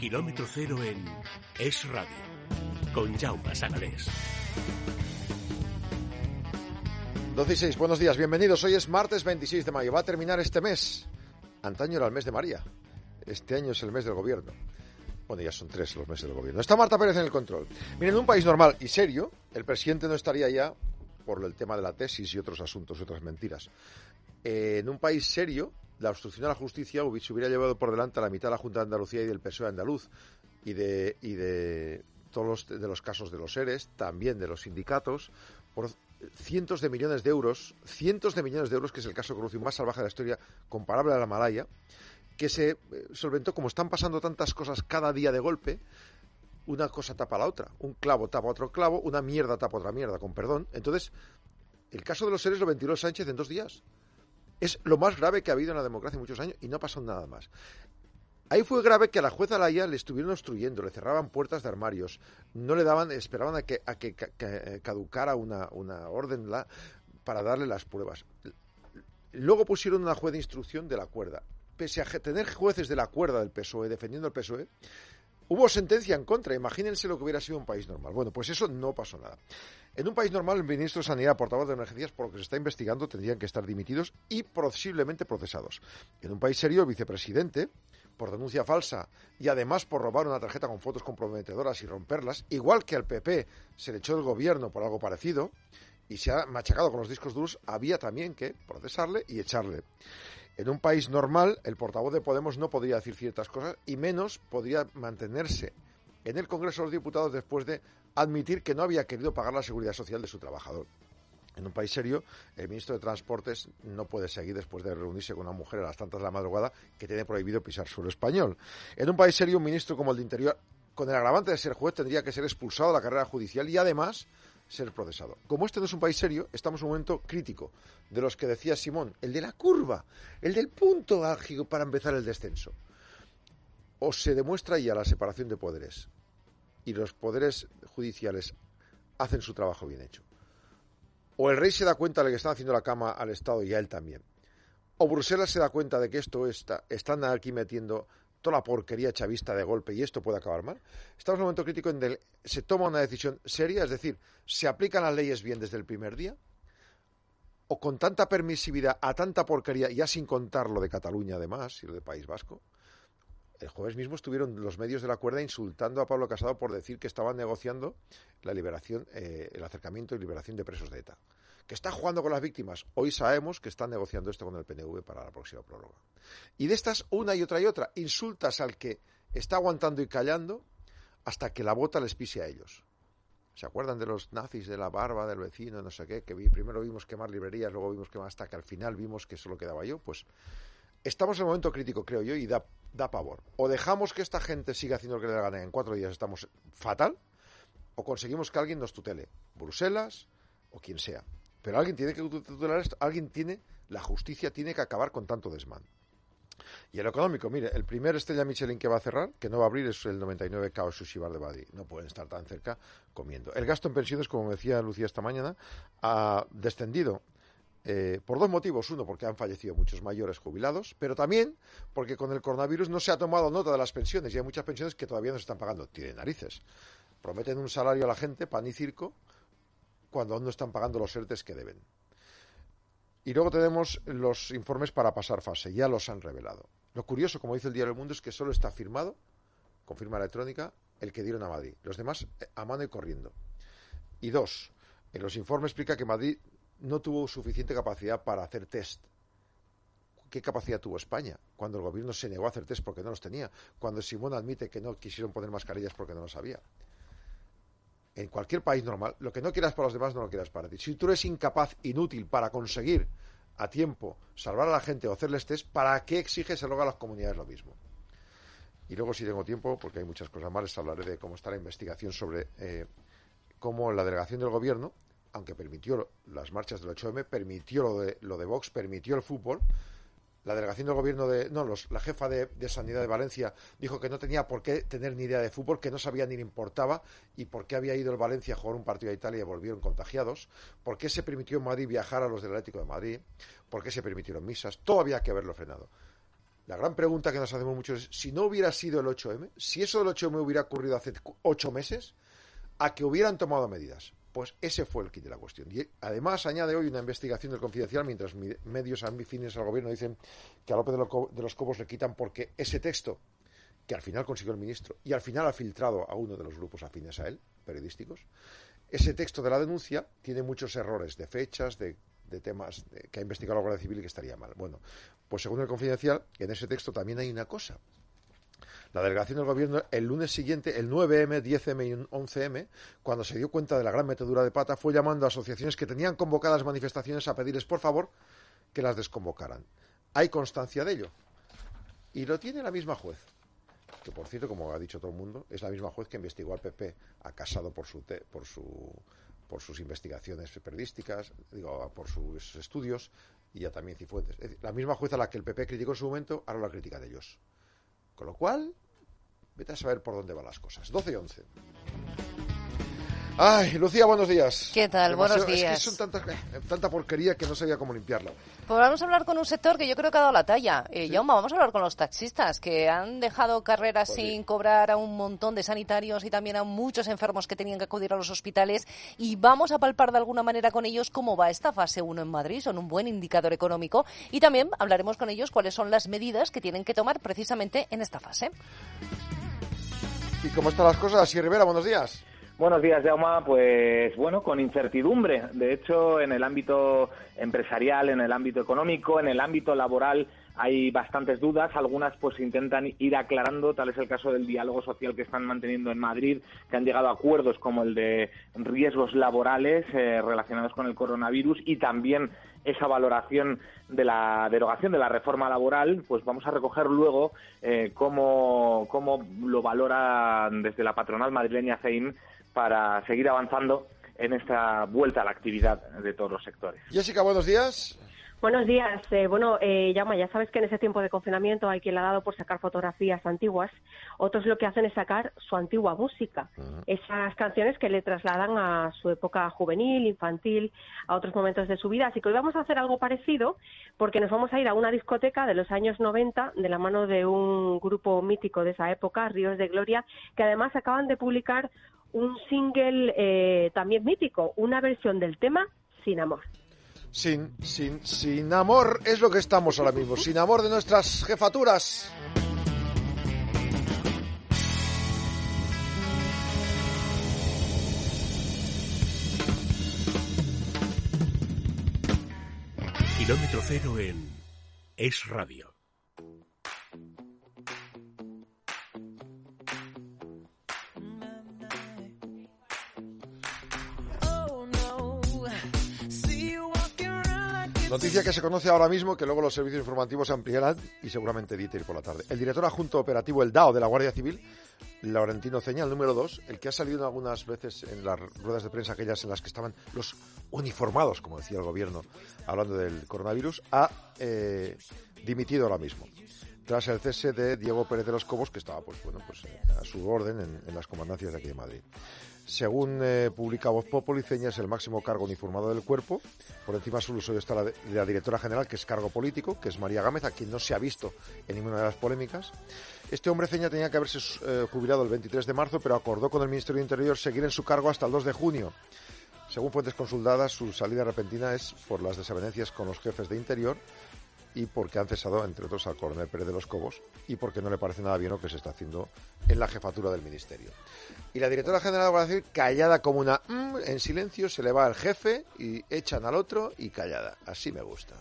Kilómetro Cero en Es Radio, con Jaume Sagalés. 12 y 6, buenos días, bienvenidos. Hoy es martes 26 de mayo, va a terminar este mes. Antaño era el mes de María, este año es el mes del gobierno. Bueno, ya son 3 los meses del gobierno. Está Marta Pérez en el control. Miren, en un país normal y serio, el presidente no estaría ya por el tema de la tesis y otros asuntos y otras mentiras. En un país serio, la obstrucción a la justicia se hubiera llevado por delante a la mitad de la Junta de Andalucía y del PSOE andaluz y de todos los casos de los ERES, también de los sindicatos, por cientos de millones de euros, que es el caso de corrupción más salvaje de la historia, comparable a la Malaya, que se solventó. Como están pasando tantas cosas cada día de golpe, una cosa tapa la otra, un clavo tapa otro clavo, una mierda tapa otra mierda, con perdón. Entonces, el caso de los ERES lo ventiló Sánchez en 2 días. Es lo más grave que ha habido en la democracia en muchos años y no pasó nada más. Ahí fue grave que a la jueza Laya le estuvieron obstruyendo, le cerraban puertas de armarios, no le daban, esperaban a que caducara una orden para darle las pruebas. Luego pusieron una juez de instrucción de la cuerda. Pese a tener jueces de la cuerda del PSOE, defendiendo al PSOE, hubo sentencia en contra. Imagínense lo que hubiera sido un país normal. Bueno, pues eso no pasó nada. En un país normal, el ministro de Sanidad, portavoz de emergencias, por lo que se está investigando, tendrían que estar dimitidos y posiblemente procesados. En un país serio, el vicepresidente, por denuncia falsa y además por robar una tarjeta con fotos comprometedoras y romperlas, igual que al PP se le echó del gobierno por algo parecido y se ha machacado con los discos duros, había también que procesarle y echarle. En un país normal, el portavoz de Podemos no podría decir ciertas cosas y menos podría mantenerse en el Congreso de los Diputados después de admitir que no había querido pagar la seguridad social de su trabajador. En un país serio, el ministro de Transportes no puede seguir después de reunirse con una mujer a las tantas de la madrugada que tiene prohibido pisar suelo español. En un país serio, un ministro como el de Interior, con el agravante de ser juez, tendría que ser expulsado de la carrera judicial y además ser procesado. Como este no es un país serio, estamos en un momento crítico, de los que decía Simón, el de la curva, el del punto álgido para empezar el descenso. O se demuestra ya la separación de poderes y los poderes judiciales hacen su trabajo bien hecho. O el rey se da cuenta de que están haciendo la cama al Estado y a él también. O Bruselas se da cuenta de que están aquí metiendo toda la porquería chavista de golpe y esto puede acabar mal. Estamos en un momento crítico en el que se toma una decisión seria, es decir, se aplican las leyes bien desde el primer día, o con tanta permisividad a tanta porquería, ya sin contar lo de Cataluña además y lo de País Vasco. El jueves mismo estuvieron los medios de la cuerda insultando a Pablo Casado por decir que estaban negociando la liberación, el acercamiento y liberación de presos de ETA. Que está jugando con las víctimas. Hoy sabemos que están negociando esto con el PNV para la próxima prórroga. Y de estas, una y otra, insultas al que está aguantando y callando hasta que la bota les pise a ellos. ¿Se acuerdan de los nazis, de la barba, del vecino, no sé qué? Que primero vimos quemar librerías, luego vimos quemar hasta que al final vimos que solo quedaba yo. Pues estamos en un momento crítico, creo yo, y da pavor. O dejamos que esta gente siga haciendo lo que le da gana, en 4 días estamos fatal, o conseguimos que alguien nos tutele, Bruselas o quien sea. Pero alguien tiene que tutelar esto, la justicia tiene que acabar con tanto desmán. Y el económico, mire, el primer Estrella Michelin que va a cerrar, que no va a abrir, es el 99 Chaos Sushi Bar de Badi. No pueden estar tan cerca comiendo. El gasto en pensiones, como me decía Lucía esta mañana, ha descendido por 2 motivos. Uno, porque han fallecido muchos mayores jubilados, pero también porque con el coronavirus no se ha tomado nota de las pensiones y hay muchas pensiones que todavía no se están pagando. Tienen narices. Prometen un salario a la gente, pan y circo, cuando aún no están pagando los ERTES que deben. Y luego tenemos los informes para pasar fase, ya los han revelado. Lo curioso, como dice el Diario del Mundo, es que solo está firmado, con firma electrónica, el que dieron a Madrid. Los demás a mano y corriendo. Y 2, en los informes explica que Madrid no tuvo suficiente capacidad para hacer test. ¿Qué capacidad tuvo España? Cuando el gobierno se negó a hacer test porque no los tenía. Cuando Simón admite que no quisieron poner mascarillas porque no los había. En cualquier país normal, lo que no quieras para los demás no lo quieras para ti. Si tú eres incapaz, inútil para conseguir a tiempo salvar a la gente o hacerles test, ¿para qué exiges luego a las comunidades lo mismo? Y luego, si tengo tiempo, porque hay muchas cosas más, les hablaré de cómo está la investigación sobre cómo la delegación del gobierno, aunque permitió las marchas del 8M, permitió lo de Vox, permitió el fútbol. La delegación del gobierno la jefa de Sanidad de Valencia dijo que no tenía por qué tener ni idea de fútbol, que no sabía ni le importaba, y por qué había ido el Valencia a jugar un partido a Italia y volvieron contagiados, por qué se permitió en Madrid viajar a los del Atlético de Madrid, por qué se permitieron misas, todo había que haberlo frenado. La gran pregunta que nos hacemos muchos es, si no hubiera sido el 8M, si eso del 8M hubiera ocurrido hace 8 meses, a que hubieran tomado medidas. Pues ese fue el quid de la cuestión. Y además añade hoy una investigación del Confidencial, mientras medios afines al gobierno dicen que a López de los Cobos le quitan porque ese texto, que al final consiguió el ministro, y al final ha filtrado a uno de los grupos afines a él, periodísticos, ese texto de la denuncia tiene muchos errores de fechas, de temas que ha investigado la Guardia Civil y que estaría mal. Bueno, pues según el Confidencial, en ese texto también hay una cosa. La delegación del gobierno, el lunes siguiente, el 9M, 10M y 11M, cuando se dio cuenta de la gran metedura de pata, fue llamando a asociaciones que tenían convocadas manifestaciones a pedirles, por favor, que las desconvocaran. Hay constancia de ello. Y lo tiene la misma juez, que por cierto, como ha dicho todo el mundo, es la misma juez que investigó al PP a Casado por sus investigaciones periodísticas, por sus estudios, y a también Cifuentes. Es decir, la misma juez a la que el PP criticó en su momento, ahora la critica de ellos. Con lo cual, vete a saber por dónde van las cosas. 12 y 11. Ay, Lucía, buenos días. ¿Qué tal? Buenos días. Es que son tanta porquería que no sabía cómo limpiarla. Pues vamos a hablar con un sector que yo creo que ha dado la talla. ¿Sí? Jaume, vamos a hablar con los taxistas, que han dejado carreras Pues sin sí. cobrar a un montón de sanitarios y también a muchos enfermos que tenían que acudir a los hospitales. Y vamos a palpar de alguna manera con ellos cómo va esta fase 1 en Madrid. Son un buen indicador económico. Y también hablaremos con ellos cuáles son las medidas que tienen que tomar precisamente en esta fase. ¿Y cómo están las cosas? Así, Rivera, buenos días. Buenos días, Jaume. Pues bueno, con incertidumbre. De hecho, en el ámbito empresarial, en el ámbito económico, en el ámbito laboral hay bastantes dudas. Algunas pues intentan ir aclarando. Tal es el caso del diálogo social que están manteniendo en Madrid, que han llegado a acuerdos como el de riesgos laborales relacionados con el coronavirus y también esa valoración de la derogación de la reforma laboral. Pues vamos a recoger luego cómo lo valora desde la patronal madrileña CEIM para seguir avanzando en esta vuelta a la actividad de todos los sectores. Jessica, buenos días. Buenos días. Jaume, ya sabes que en ese tiempo de confinamiento hay quien le ha dado por sacar fotografías antiguas. Otros lo que hacen es sacar su antigua música. Esas canciones que le trasladan a su época juvenil, infantil, a otros momentos de su vida. Así que hoy vamos a hacer algo parecido porque nos vamos a ir a una discoteca de los años 90 de la mano de un grupo mítico de esa época, Ríos de Gloria, que además acaban de publicar un single también mítico, una versión del tema Sin Amor. Sin amor es lo que estamos ahora mismo, sin amor de nuestras jefaturas. Kilómetro cero en Es Radio. Noticia que se conoce ahora mismo, que luego los servicios informativos se ampliarán y seguramente edite ir por la tarde. El director adjunto operativo, el DAO de la Guardia Civil, Laurentino Ceña, el número 2, el que ha salido algunas veces en las ruedas de prensa, aquellas en las que estaban los uniformados, como decía el gobierno, hablando del coronavirus, ha dimitido ahora mismo, tras el cese de Diego Pérez de los Cobos, que estaba a su orden en las comandancias de aquí de Madrid. Según publica Voz Populi, Ceña es el máximo cargo uniformado del cuerpo. Por encima suyo está la directora general, que es cargo político, que es María Gámez, a quien no se ha visto en ninguna de las polémicas. Este hombre, Ceña, tenía que haberse jubilado el 23 de marzo, pero acordó con el Ministerio de Interior seguir en su cargo hasta el 2 de junio. Según fuentes consultadas, su salida repentina es por las desavenencias con los jefes de Interior y porque han cesado, entre otros, al coronel Pérez de los Cobos y porque no le parece nada bien lo que se está haciendo en la jefatura del Ministerio. Y la directora general va a decir callada como una en silencio, se le va al jefe y echan al otro y callada. Así me gusta.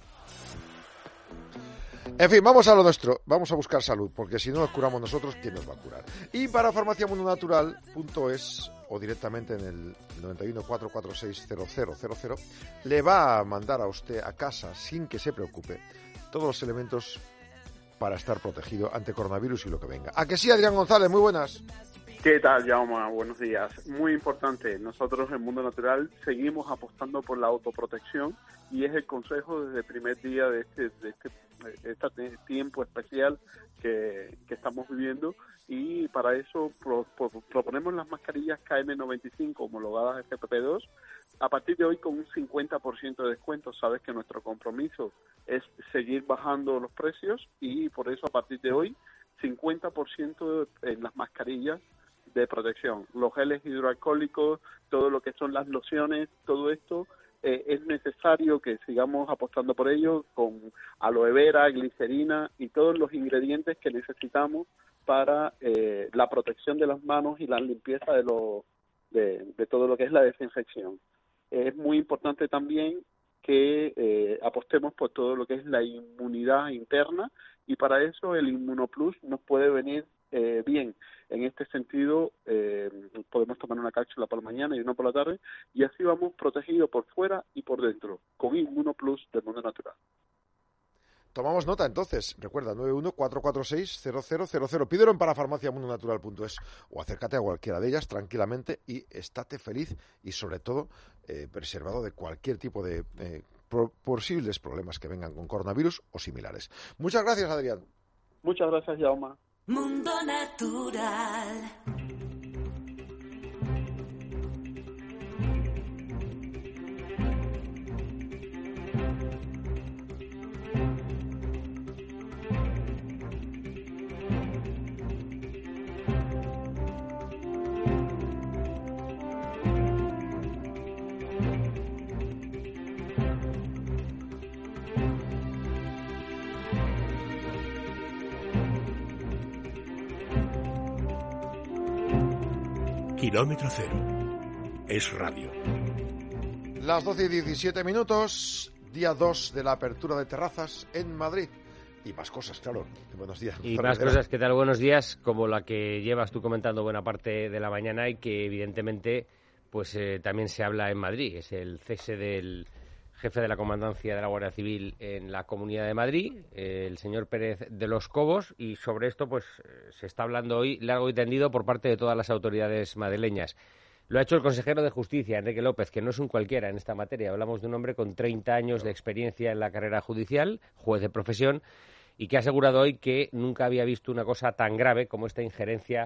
En fin, vamos a lo nuestro, vamos a buscar salud, porque si no nos curamos nosotros, ¿quién nos va a curar? Y para farmaciamundonatural.es o directamente en el 91 446 0000 le va a mandar a usted a casa, sin que se preocupe, todos los elementos para estar protegido ante coronavirus y lo que venga. ¿A que sí, Adrián González? Muy buenas. ¿Qué tal, Jaume? Buenos días. Muy importante, nosotros en Mundo Natural seguimos apostando por la autoprotección y es el consejo desde el primer día de este tiempo especial que estamos viviendo, y para eso proponemos las mascarillas KN95 homologadas FFP2 a partir de hoy con un 50% de descuento. Sabes que nuestro compromiso es seguir bajando los precios y por eso a partir de hoy 50% en las mascarillas de protección, los geles hidroalcohólicos, todo lo que son las lociones, todo esto es necesario que sigamos apostando por ello con aloe vera, glicerina y todos los ingredientes que necesitamos para la protección de las manos y la limpieza de todo lo que es la desinfección. Es muy importante también que apostemos por todo lo que es la inmunidad interna y para eso el Inmunoplus nos puede venir bien. En este sentido, podemos tomar una cápsula por la mañana y una por la tarde y así vamos protegidos por fuera y por dentro con Inmunoplus del Mundo Natural. Tomamos nota entonces, recuerda, 914460000. Pídelo en parafarmaciamundonatural.es o acércate a cualquiera de ellas tranquilamente y estate feliz y sobre todo preservado de cualquier tipo de posibles problemas que vengan con coronavirus o similares. Muchas gracias, Adrián. Muchas gracias, Jaume. Mundo Natural. Kilómetro cero. Es radio. Las 12:17, día 2 de la apertura de terrazas en Madrid. Y más cosas, claro. Buenos días. Y más cosas, ¿qué tal? Buenos días, como la que llevas tú comentando buena parte de la mañana y que evidentemente pues también se habla en Madrid. Es el cese del jefe de la Comandancia de la Guardia Civil en la Comunidad de Madrid, el señor Pérez de los Cobos, y sobre esto pues se está hablando hoy largo y tendido por parte de todas las autoridades madrileñas. Lo ha hecho el consejero de Justicia, Enrique López, que no es un cualquiera en esta materia. Hablamos de un hombre con 30 años de experiencia en la carrera judicial, juez de profesión, y que ha asegurado hoy que nunca había visto una cosa tan grave como esta injerencia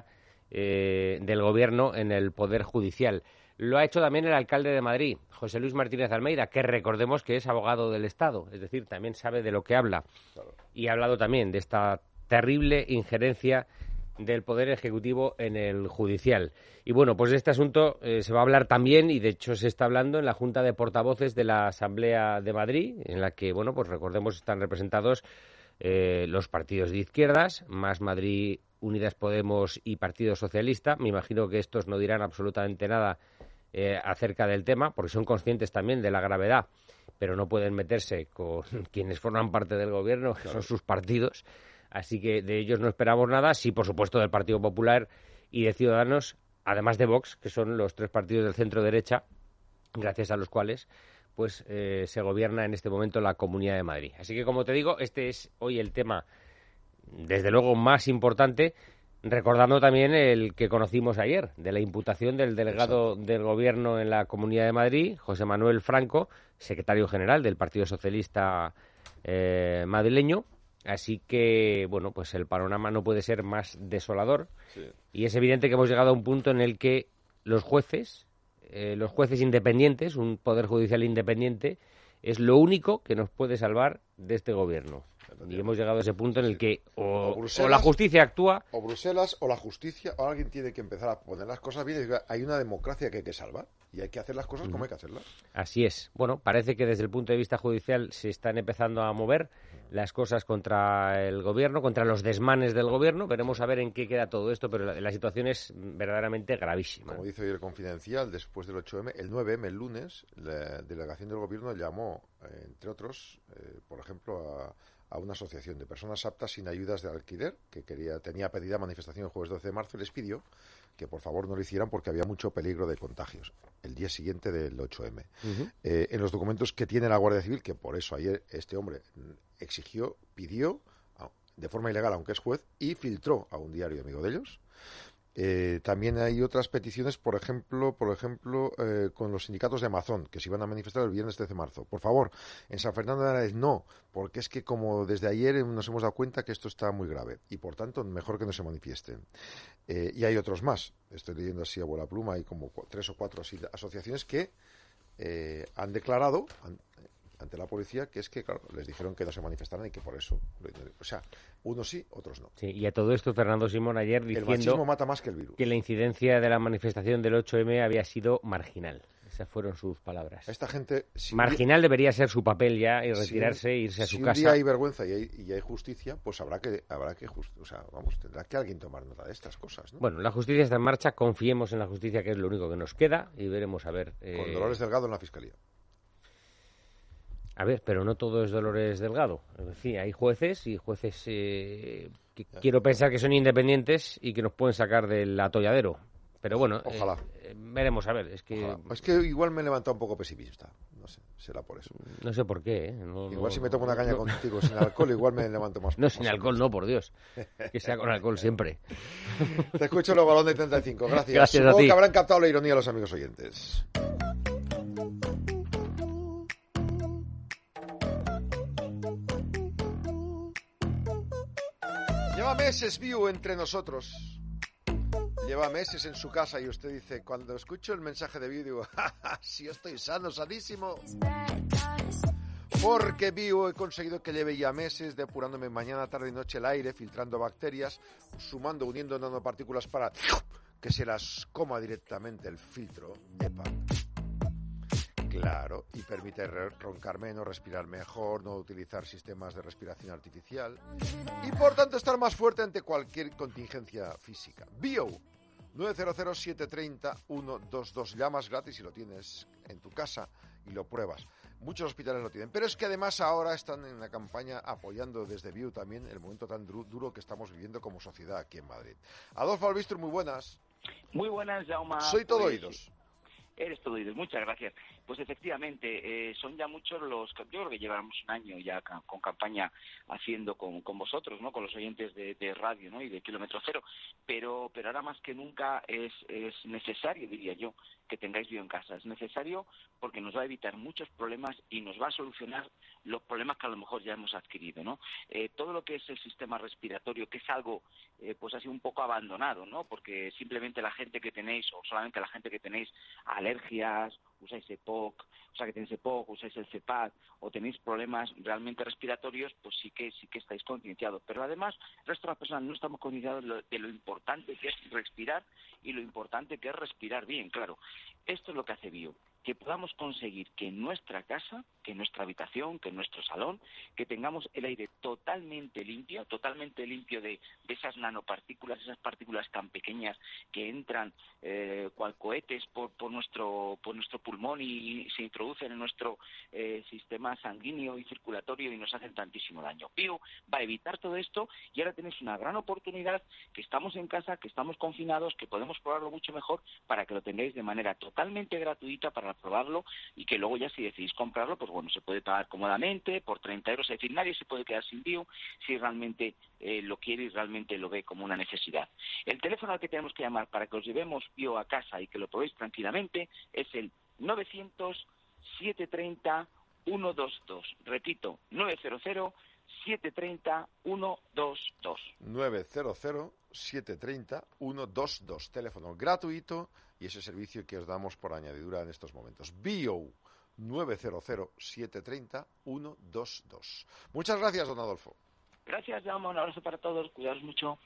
del Gobierno en el Poder Judicial. Lo ha hecho también el alcalde de Madrid, José Luis Martínez Almeida, que recordemos que es abogado del Estado, es decir, también sabe de lo que habla. Claro. Y ha hablado también de esta terrible injerencia del Poder Ejecutivo en el Judicial. Y bueno, pues de este asunto se va a hablar también, y de hecho se está hablando en la Junta de Portavoces de la Asamblea de Madrid, en la que, bueno, pues recordemos están representados los partidos de izquierdas, Más Madrid, Unidas Podemos y Partido Socialista. Me imagino que estos no dirán absolutamente nada acerca del tema, porque son conscientes también de la gravedad, pero no pueden meterse con quienes forman parte del Gobierno, que son sus partidos. Así que de ellos no esperamos nada. Sí, por supuesto, del Partido Popular y de Ciudadanos, además de Vox, que son los tres partidos del centro-derecha, gracias a los cuales pues se gobierna en este momento la Comunidad de Madrid. Así que, como te digo, este es hoy el tema, desde luego, más importante, recordando también el que conocimos ayer, de la imputación del delegado del Gobierno en la Comunidad de Madrid, José Manuel Franco, secretario general del Partido Socialista madrileño. Así que, bueno, pues el panorama no puede ser más desolador. Sí. Y es evidente que hemos llegado a un punto en el que los jueces independientes, un poder judicial independiente, es lo único que nos puede salvar de este gobierno. Y hemos llegado a ese punto en el que o la justicia actúa... O Bruselas o la justicia, o alguien tiene que empezar a poner las cosas bien y decir, hay una democracia que hay que salvar y hay que hacer las cosas como hay que hacerlas. Así es. Bueno, parece que desde el punto de vista judicial se están empezando a mover las cosas contra el gobierno, contra los desmanes del gobierno. Veremos a ver en qué queda todo esto, pero la situación es verdaderamente gravísima. Como dice hoy el Confidencial, después del 8M, el 9M, el lunes, la delegación del gobierno llamó, entre otros, por ejemplo, a una asociación de personas aptas sin ayudas de alquiler que tenía pedida manifestación el jueves 12 de marzo y les pidió que por favor no lo hicieran porque había mucho peligro de contagios el día siguiente del 8M. En los documentos que tiene la Guardia Civil, que por eso ayer este hombre pidió de forma ilegal, aunque es juez, y filtró a un diario amigo de ellos. También hay otras peticiones, por ejemplo, con los sindicatos de Amazon, que se iban a manifestar el viernes 13 de marzo. Por favor, en San Fernando de Henares no, porque es que como desde ayer nos hemos dado cuenta que esto está muy grave y por tanto mejor que no se manifiesten. Y hay otros más, estoy leyendo así a vuela pluma, hay como 3 o 4 asociaciones que han declarado ante la policía que es que, claro, les dijeron que no se manifestaran y que por eso, o sea, unos sí, otros no. Sí, y a todo esto Fernando Simón ayer diciendo el machismo mata más que el virus. Que la incidencia de la manifestación del 8M había sido marginal. Esas fueron sus palabras. Esta gente... marginal debería ser su papel ya y retirarse e irse a su casa. Si un día hay vergüenza y hay justicia, pues habrá que tendrá que alguien tomar nota de estas cosas, ¿no? Bueno, la justicia está en marcha, confiemos en la justicia, que es lo único que nos queda, y veremos a ver... Con Dolores Delgado en la Fiscalía. A ver, pero no todo es Dolores Delgado. En fin, hay jueces y jueces que quiero pensar que son independientes y que nos pueden sacar del atolladero. Pero bueno, ojalá. Veremos a ver. Es que igual me he levantado un poco pesimista. No sé, será por eso. No sé por qué. Igual si me tomo una caña contigo sin alcohol, igual me levanto más. No, sin alcohol no, por Dios. Que sea con alcohol siempre. Te escucho los balón de 35. Gracias. Gracias. Supongo a ti. Que habrán captado la ironía los amigos oyentes. Lleva meses Viu entre nosotros. Lleva meses en su casa y usted dice, cuando escucho el mensaje de Viu, digo, ¡ja, sí estoy sanísimo! Porque Viu he conseguido que lleve ya meses depurándome mañana, tarde y noche el aire, filtrando bacterias, sumando, uniendo nanopartículas para que se las coma directamente el filtro. ¡Epa! Claro, y permite roncar menos, respirar mejor, no utilizar sistemas de respiración artificial y por tanto estar más fuerte ante cualquier contingencia física. Bio 900-730-122, llamas gratis y lo tienes en tu casa y lo pruebas. Muchos hospitales lo tienen, pero es que además ahora están en la campaña apoyando desde Viu también el momento tan duro que estamos viviendo como sociedad aquí en Madrid. Adolfo Albistur, muy buenas. Muy buenas, Jaume. Soy todo oídos. Eres todo oídos, muchas gracias. Pues efectivamente, son ya muchos yo creo que llevamos un año ya con campaña haciendo con vosotros, ¿no? Con los oyentes de radio, ¿no? Y de Kilómetro Cero, pero ahora más que nunca es necesario, diría yo, que tengáis Bio en casa. Es necesario porque nos va a evitar muchos problemas y nos va a solucionar los problemas que a lo mejor ya hemos adquirido, ¿no? Todo lo que es el sistema respiratorio, que es algo pues así un poco abandonado, ¿no? Porque simplemente la gente que tenéis, o solamente la gente que tenéis alergias, usáis EPOC, o sea que tenéis EPOC, usáis el CEPAD o tenéis problemas realmente respiratorios, pues sí que estáis concienciados. Pero además, el resto de las personas no estamos concienciados de lo importante que es respirar y lo importante que es respirar bien, claro. Esto es lo que hace Bio, que podamos conseguir que en nuestra casa, que en nuestra habitación, que en nuestro salón, que tengamos el aire totalmente limpio de esas nanopartículas, esas partículas tan pequeñas que entran cual cohetes por nuestro pulmón y se introducen en nuestro sistema sanguíneo y circulatorio y nos hacen tantísimo daño. Bio va a evitar todo esto y ahora tenéis una gran oportunidad, que estamos en casa, que estamos confinados, que podemos probarlo mucho mejor para que lo tengáis de manera totalmente gratuita para probarlo y que luego ya si decidís comprarlo, pues bueno, se puede pagar cómodamente por 30 euros, es decir, nadie se puede quedar sin Bio si realmente lo quiere y realmente lo ve como una necesidad. El teléfono al que tenemos que llamar para que os llevemos Bio a casa y que lo probéis tranquilamente es el 900-730-122. Repito, 900-730-122. 900-730-122. Teléfono gratuito y ese servicio que os damos por añadidura en estos momentos. Bio 900-730-122. Muchas gracias, don Adolfo. Gracias, Jaume. Un abrazo para todos. Cuidaos mucho.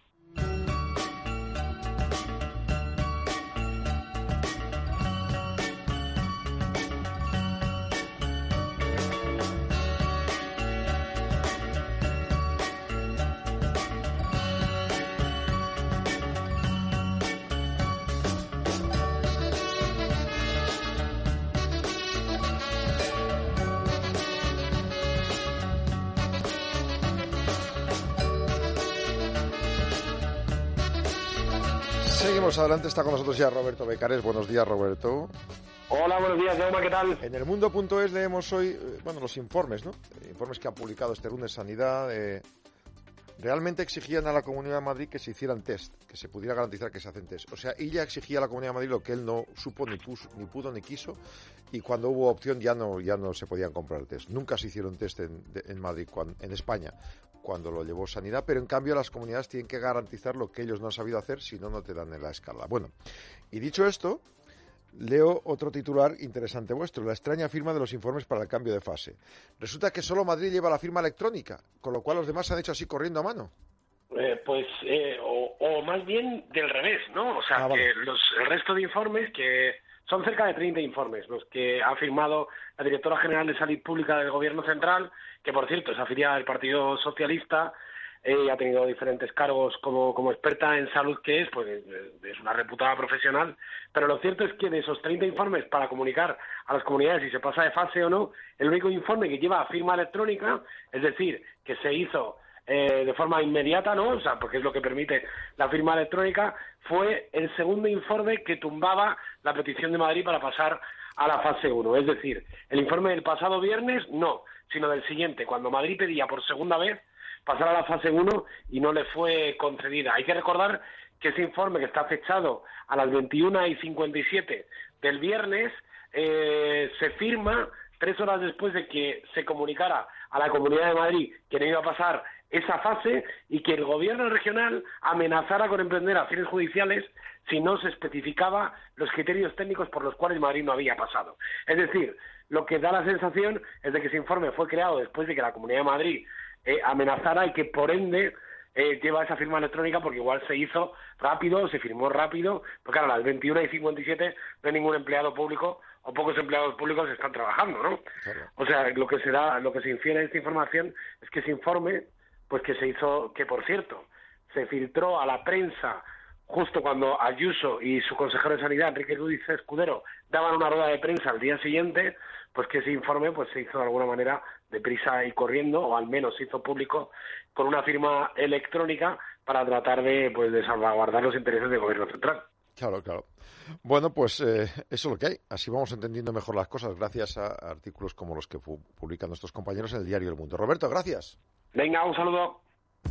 Seguimos adelante, está con nosotros ya Roberto Becares. Buenos días, Roberto. Hola, buenos días, Jaume, ¿qué tal? En elmundo.es leemos hoy, los informes, ¿no? Informes que han publicado este lunes Sanidad. Realmente exigían a la Comunidad de Madrid que se hicieran test, que se pudiera garantizar que se hacen test. O sea, ella exigía a la Comunidad de Madrid lo que él no supo, ni pudo, ni quiso, y cuando hubo opción ya no se podían comprar test. Nunca se hicieron test en Madrid, en España, cuando lo llevó Sanidad, pero en cambio las comunidades tienen que garantizar lo que ellos no han sabido hacer, si no, no te dan en la escala. Bueno, y dicho esto, Leo otro titular interesante vuestro, la extraña firma de los informes para el cambio de fase. Resulta que solo Madrid lleva la firma electrónica, con lo cual los demás se han hecho así corriendo a mano. O más bien del revés, ¿no? O sea, vale. el resto de informes, que son cerca de 30 informes, los que ha firmado la Directora General de Salud Pública del Gobierno Central, que por cierto es afiliada al Partido Socialista, ha tenido diferentes cargos como experta en salud que es, pues es una reputada profesional, pero lo cierto es que de esos 30 informes para comunicar a las comunidades si se pasa de fase o no, el único informe que lleva firma electrónica, es decir, que se hizo de forma inmediata, ¿no? O sea, porque es lo que permite la firma electrónica, fue el segundo informe que tumbaba la petición de Madrid para pasar a la fase 1. Es decir, el informe del pasado viernes, no, sino del siguiente, cuando Madrid pedía por segunda vez pasar a la fase 1 y no le fue concedida. Hay que recordar que ese informe, que está fechado a las 21:57 del viernes, se firma 3 horas después de que se comunicara a la Comunidad de Madrid que no iba a pasar esa fase y que el gobierno regional amenazara con emprender acciones judiciales si no se especificaba los criterios técnicos por los cuales Madrid no había pasado. Es decir, lo que da la sensación es de que ese informe fue creado después de que la Comunidad de Madrid amenazara y que por ende lleva esa firma electrónica, porque igual se hizo rápido, se firmó rápido, porque ahora a las 21:57 no hay ningún empleado público o pocos empleados públicos están trabajando, ¿no? Claro. O sea, lo que se infiere de esta información es que ese informe, pues que se hizo, que por cierto, se filtró a la prensa justo cuando Ayuso y su consejero de Sanidad, Enrique Ruiz Escudero, daban una rueda de prensa al día siguiente, pues que ese informe pues se hizo de alguna manera deprisa y corriendo, o al menos se hizo público con una firma electrónica para tratar de salvaguardar los intereses del Gobierno Central. Claro. Bueno, pues eso es lo que hay. Así vamos entendiendo mejor las cosas gracias a artículos como los que publican nuestros compañeros en el diario El Mundo. Roberto, gracias. Venga, un saludo.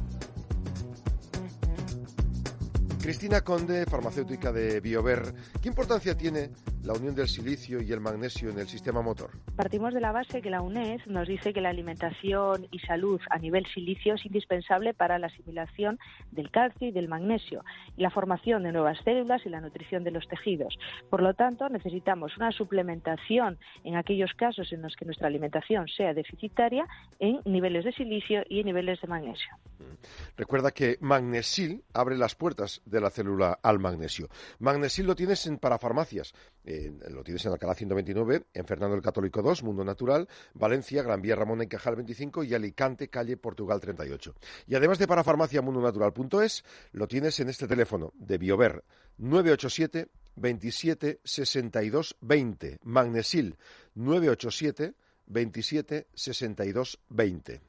Cristina Conde, farmacéutica de Biover. ¿Qué importancia tiene la unión del silicio y el magnesio en el sistema motor? Partimos de la base que la UNED nos dice que la alimentación y salud a nivel silicio es indispensable para la asimilación del calcio y del magnesio, y la formación de nuevas células y la nutrición de los tejidos. Por lo tanto, necesitamos una suplementación en aquellos casos en los que nuestra alimentación sea deficitaria en niveles de silicio y en niveles de magnesio. Recuerda que Magnesil abre las puertas de la célula al magnesio. Magnesil lo tienes en parafarmacias. Lo tienes en Alcalá 129, en Fernando el Católico 2, Mundo Natural, Valencia, Gran Vía Ramón en Cajal 25 y Alicante, calle Portugal 38. Y además de parafarmaciamundonatural.es, lo tienes en este teléfono de Biover, 987 27 62 20. Magnesil, 987 27 62 20.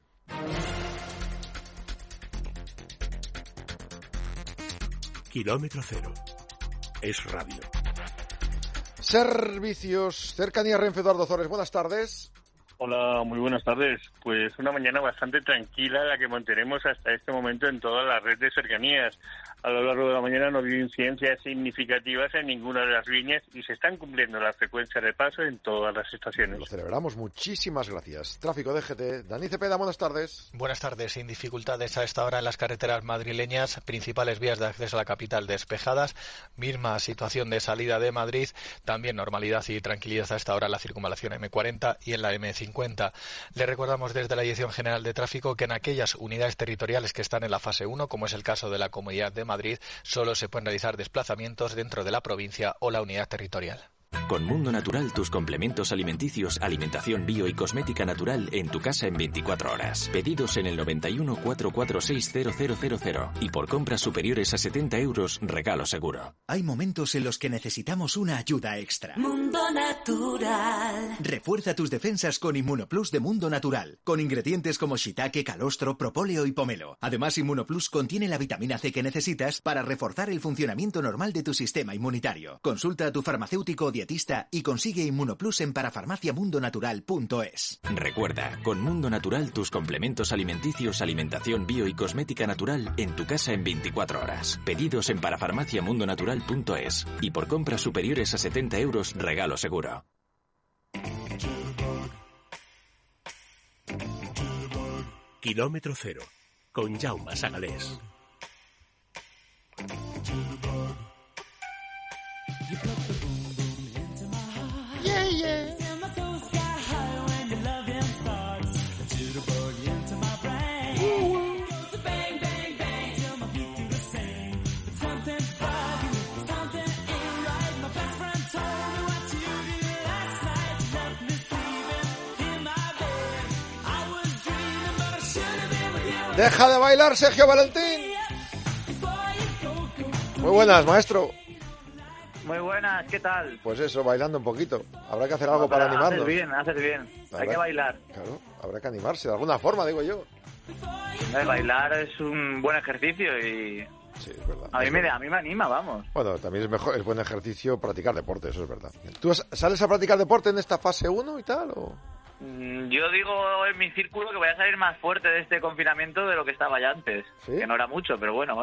Kilómetro cero. Es radio. Servicios, cercanía Renfe, Eduardo Zores, buenas tardes. Hola, muy buenas tardes. Pues una mañana bastante tranquila la que mantenemos hasta este momento en toda la red de cercanías. A lo largo de la mañana no ha habido incidencias significativas en ninguna de las líneas y se están cumpliendo las frecuencias de paso en todas las estaciones. Lo celebramos, muchísimas gracias. Tráfico DGT, Dani Cepeda, buenas tardes. Buenas tardes, sin dificultades a esta hora en las carreteras madrileñas, principales vías de acceso a la capital despejadas, misma situación de salida de Madrid, también normalidad y tranquilidad a esta hora en la circunvalación M40 y en la M50. Le recordamos desde la Dirección General de Tráfico que en aquellas unidades territoriales que están en la fase 1, como es el caso de la Comunidad de Madrid, solo se pueden realizar desplazamientos dentro de la provincia o la unidad territorial. Con Mundo Natural, tus complementos alimenticios, alimentación bio y cosmética natural en tu casa en 24 horas. Pedidos en el 91 446 0000 y por compras superiores a 70 euros, regalo seguro. Hay momentos en los que necesitamos una ayuda extra. Mundo Natural. Refuerza tus defensas con Inmunoplus de Mundo Natural, con ingredientes como shiitake, calostro, propóleo y pomelo. Además, Inmunoplus contiene la vitamina C que necesitas para reforzar el funcionamiento normal de tu sistema inmunitario. Consulta a tu farmacéutico o dietista y consigue Inmunoplus en parafarmaciamundonatural.es. Recuerda, con Mundo Natural tus complementos alimenticios, alimentación bio y cosmética natural en tu casa en 24 horas. Pedidos en parafarmaciamundonatural.es y por compras superiores a 70 euros, regalo seguro. Kilómetro cero, con Jaume Sagalés. ¡Deja de bailar, Sergio Valentín! Muy buenas, maestro. Muy buenas, ¿qué tal? Pues eso, bailando un poquito. Habrá que hacer algo para animarnos. Haces bien. Hay que bailar. Claro, habrá que animarse de alguna forma, digo yo. Bailar es un buen ejercicio y... Sí, es verdad. A mí me anima, vamos. Bueno, también es buen ejercicio practicar deporte, eso es verdad. ¿Tú sales a practicar deporte en esta fase 1 y tal, o...? Yo digo en mi círculo que voy a salir más fuerte de este confinamiento de lo que estaba ya antes. ¿Sí? Que no era mucho, pero bueno,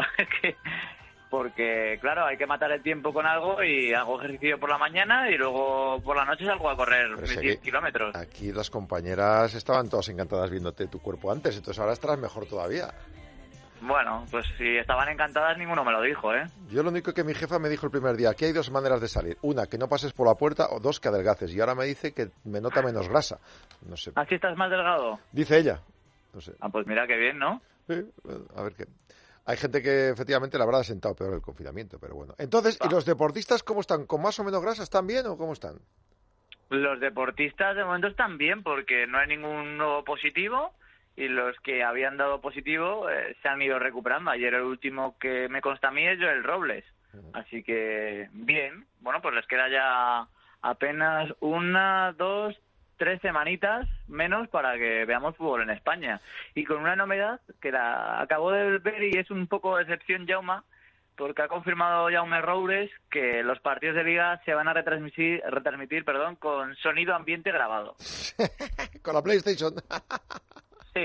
porque claro, hay que matar el tiempo con algo y hago ejercicio por la mañana y luego por la noche salgo a correr 10 kilómetros. Aquí las compañeras estaban todas encantadas viéndote tu cuerpo antes, entonces ahora estarás mejor todavía. Bueno, pues si estaban encantadas, ninguno me lo dijo, ¿eh? Yo lo único que mi jefa me dijo el primer día, aquí hay 2 maneras de salir. Una, que no pases por la puerta, o 2, que adelgaces. Y ahora me dice que me nota menos grasa. No sé. ¿Así estás más delgado? Dice ella. No sé. Ah, pues mira qué bien, ¿no? Sí, a ver qué. Hay gente que efectivamente la habrá sentado peor el confinamiento, pero bueno. Entonces, ¿y los deportistas cómo están? ¿Con más o menos grasa están bien o cómo están? Los deportistas de momento están bien porque no hay ningún nuevo positivo. Y los que habían dado positivo se han ido recuperando. Ayer el último que me consta a mí es Joel Robles. Así que bien. Bueno, pues les queda ya apenas 1, 2, 3 semanitas menos para que veamos fútbol en España. Y con una novedad que la acabo de ver y es un poco de excepción, Jaume, porque ha confirmado Jaume Roures que los partidos de Liga se van a retransmitir con sonido ambiente grabado. Con la PlayStation. Sí,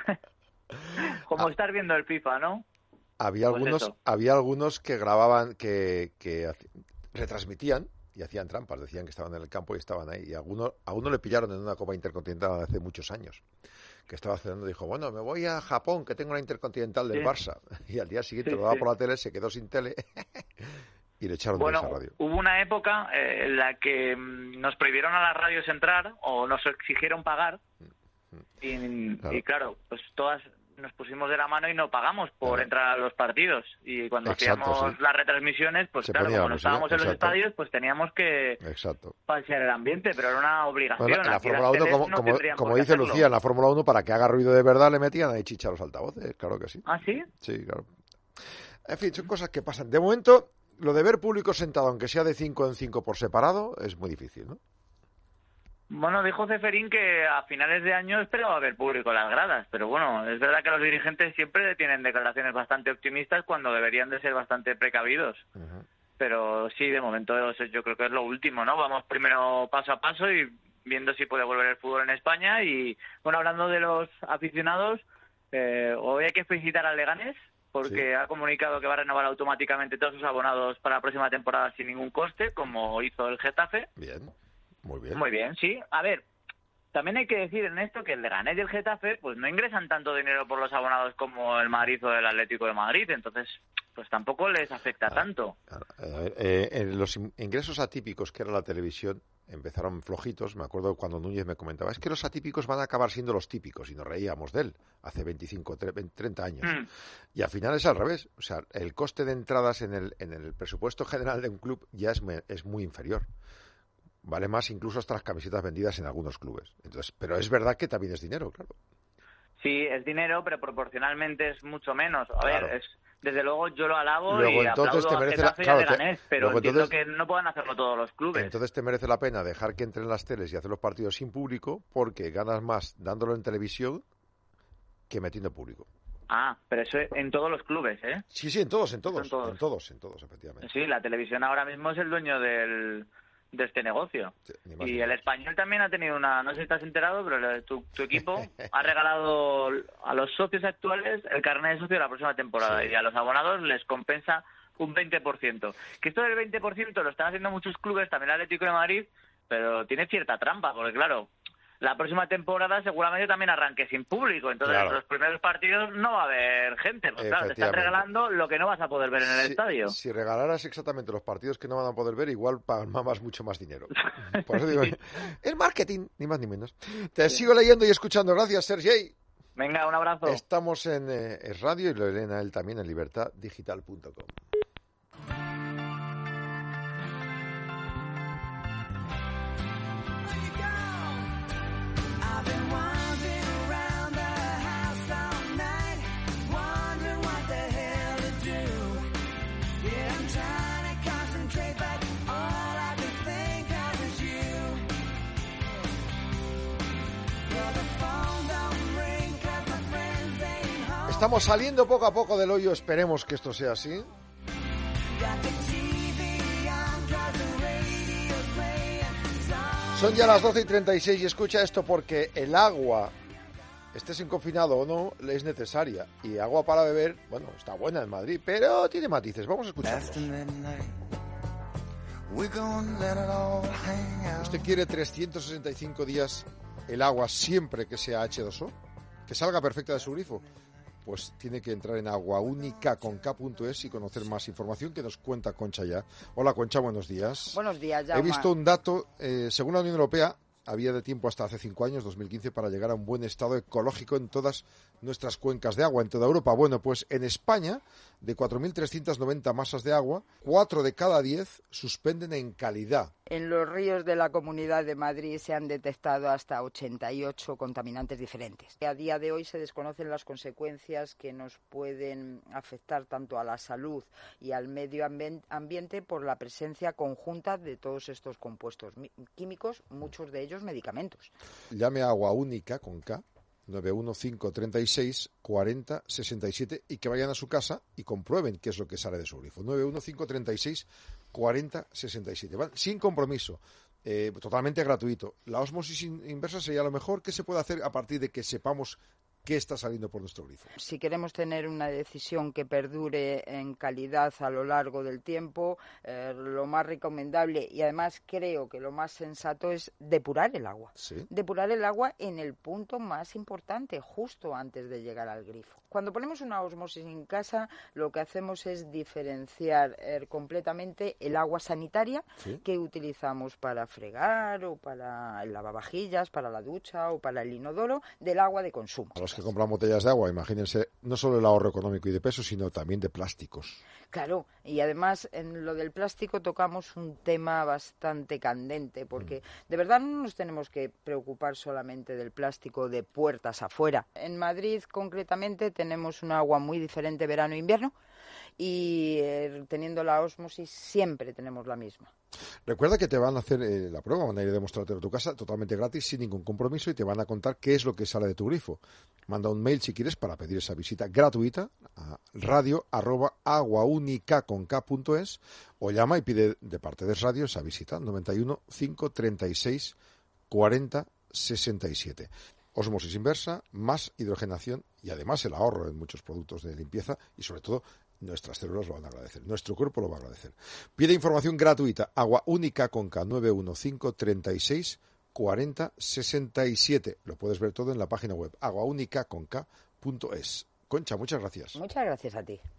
como estar viendo el FIFA, ¿no? Había algunos que grababan, que retransmitían y hacían trampas, decían que estaban en el campo y estaban ahí. Y a uno le pillaron en una Copa Intercontinental hace muchos años, que estaba cenando y dijo, bueno, me voy a Japón, que tengo una Intercontinental del Barça. Y al día siguiente lo daba por la tele, se quedó sin tele y le echaron de esa radio. Hubo una época en la que nos prohibieron a las radios entrar o nos exigieron pagar. Y claro, pues todas nos pusimos de la mano y no pagamos por entrar a los partidos. Y cuando hacíamos las retransmisiones, pues claro, cuando estábamos en los estadios, pues teníamos que falsear el ambiente, pero era una obligación. Bueno, en la Fórmula 1, como dice Lucía, en la Fórmula 1, para que haga ruido de verdad, le metían ahí chicha a los altavoces, claro que sí. ¿Ah, sí? Sí, claro. En fin, son cosas que pasan. De momento, lo de ver público sentado, aunque sea de 5 en 5 por separado, es muy difícil, ¿no? Bueno, dijo Ceferín que a finales de año esperaba haber público en las gradas, pero bueno, es verdad que los dirigentes siempre tienen declaraciones bastante optimistas cuando deberían de ser bastante precavidos. Pero sí, de momento yo creo que es lo último, ¿no? Vamos primero paso a paso y viendo si puede volver el fútbol en España. Y bueno, hablando de los aficionados, hoy hay que felicitar al Leganés porque ha comunicado que va a renovar automáticamente todos sus abonados para la próxima temporada sin ningún coste, como hizo el Getafe. Bien. Muy bien. Muy bien, sí. A ver, también hay que decir en esto que el Leganés y el Getafe pues no ingresan tanto dinero por los abonados como el Madrid o el Atlético de Madrid, entonces pues tampoco les afecta tanto. Los ingresos atípicos que era la televisión empezaron flojitos. Me acuerdo cuando Núñez me comentaba, es que los atípicos van a acabar siendo los típicos, y nos reíamos de él hace 25, 30 años. Y al final es al revés. O sea, el coste de entradas en el presupuesto general de un club ya es muy inferior. Vale más incluso hasta las camisetas vendidas en algunos clubes. Entonces, pero es verdad que también es dinero, claro. Sí, es dinero, pero proporcionalmente es mucho menos. A ver, desde luego yo lo alabo luego, y aplaudo a Getafe y a Leganés, pero entiendo que no puedan hacerlo todos los clubes. Entonces te merece la pena dejar que entren las teles y hacer los partidos sin público, porque ganas más dándolo en televisión que metiendo público. Ah, pero eso en todos los clubes, ¿eh? Sí, en todos, efectivamente. Sí, la televisión ahora mismo es el dueño de este negocio. Sí, y el Español también ha tenido no sé si estás enterado, pero tu equipo ha regalado a los socios actuales el carnet de socio de la próxima temporada, y a los abonados les compensa un 20%. Que esto del 20% lo están haciendo muchos clubes, también el Atlético de Madrid, pero tiene cierta trampa, porque claro, la próxima temporada seguramente también arranque sin público, entonces los primeros partidos no va a haber gente, pues claro, te están regalando lo que no vas a poder ver en el estadio. Si regalaras exactamente los partidos que no van a poder ver, igual pagas mucho más dinero. Por eso digo, el marketing, ni más ni menos. Te sigo leyendo y escuchando, gracias, Sergei. Venga, un abrazo. Estamos en Es Radio y lo leen a él también en libertaddigital.com. Estamos saliendo poco a poco del hoyo, esperemos que esto sea así. Son ya las 12:36 y escucha esto porque el agua, estés en confinado o no, le es necesaria. Y agua para beber, bueno, está buena en Madrid, pero tiene matices. Vamos a escucharlos. ¿Usted quiere 365 días el agua siempre que sea H2O? ¿Que salga perfecta de su grifo? Pues tiene que entrar en aguaunicaconk.es y conocer más información que nos cuenta Concha ya. Hola Concha, buenos días. Buenos días, Jaume. He visto un dato, según la Unión Europea, había de tiempo hasta hace 5 años, 2015, para llegar a un buen estado ecológico en todas nuestras cuencas de agua, en toda Europa. Bueno, pues en España, de 4.390 masas de agua, 4 de cada 10 suspenden en calidad. En los ríos de la Comunidad de Madrid se han detectado hasta 88 contaminantes diferentes. A día de hoy se desconocen las consecuencias que nos pueden afectar tanto a la salud y al medio ambiente por la presencia conjunta de todos estos compuestos químicos, muchos de ellos medicamentos. Llame a Agua Única con K 91536 40 67 y que vayan a su casa y comprueben qué es lo que sale de su grifo. 91536 40 67. ¿Vale? Sin compromiso, totalmente gratuito. La ósmosis inversa sería lo mejor. ¿Qué se puede hacer a partir de que sepamos qué está saliendo por nuestro grifo? Si queremos tener una decisión que perdure en calidad a lo largo del tiempo, lo más recomendable y además creo que lo más sensato es depurar el agua. ¿Sí? Depurar el agua en el punto más importante, justo antes de llegar al grifo. Cuando ponemos una ósmosis en casa, lo que hacemos es diferenciar completamente el agua sanitaria, ¿sí?, que utilizamos para fregar o para el lavavajillas, para la ducha o para el inodoro, del agua de consumo. A los que compran botellas de agua, imagínense no solo el ahorro económico y de peso, sino también de plásticos. Claro, y además en lo del plástico tocamos un tema bastante candente, porque de verdad no nos tenemos que preocupar solamente del plástico de puertas afuera. En Madrid, concretamente, tenemos un agua muy diferente verano e invierno, y teniendo la ósmosis siempre tenemos la misma. Recuerda que te van a hacer la prueba, van a ir a demostrarte a tu casa totalmente gratis, sin ningún compromiso, y te van a contar qué es lo que sale de tu grifo. Manda un mail si quieres para pedir esa visita gratuita a radio@aguaunicaconk.es o llama y pide de parte de Radio esa visita, 91 536 40 67. Ósmosis inversa, más hidrogenación y además el ahorro en muchos productos de limpieza y sobre todo nuestras células lo van a agradecer, nuestro cuerpo lo va a agradecer. Pide información gratuita, Agua Única con K 915 36 40 67. Lo puedes ver todo en la página web aguaunicaconk.es. Concha, muchas gracias. Muchas gracias a ti.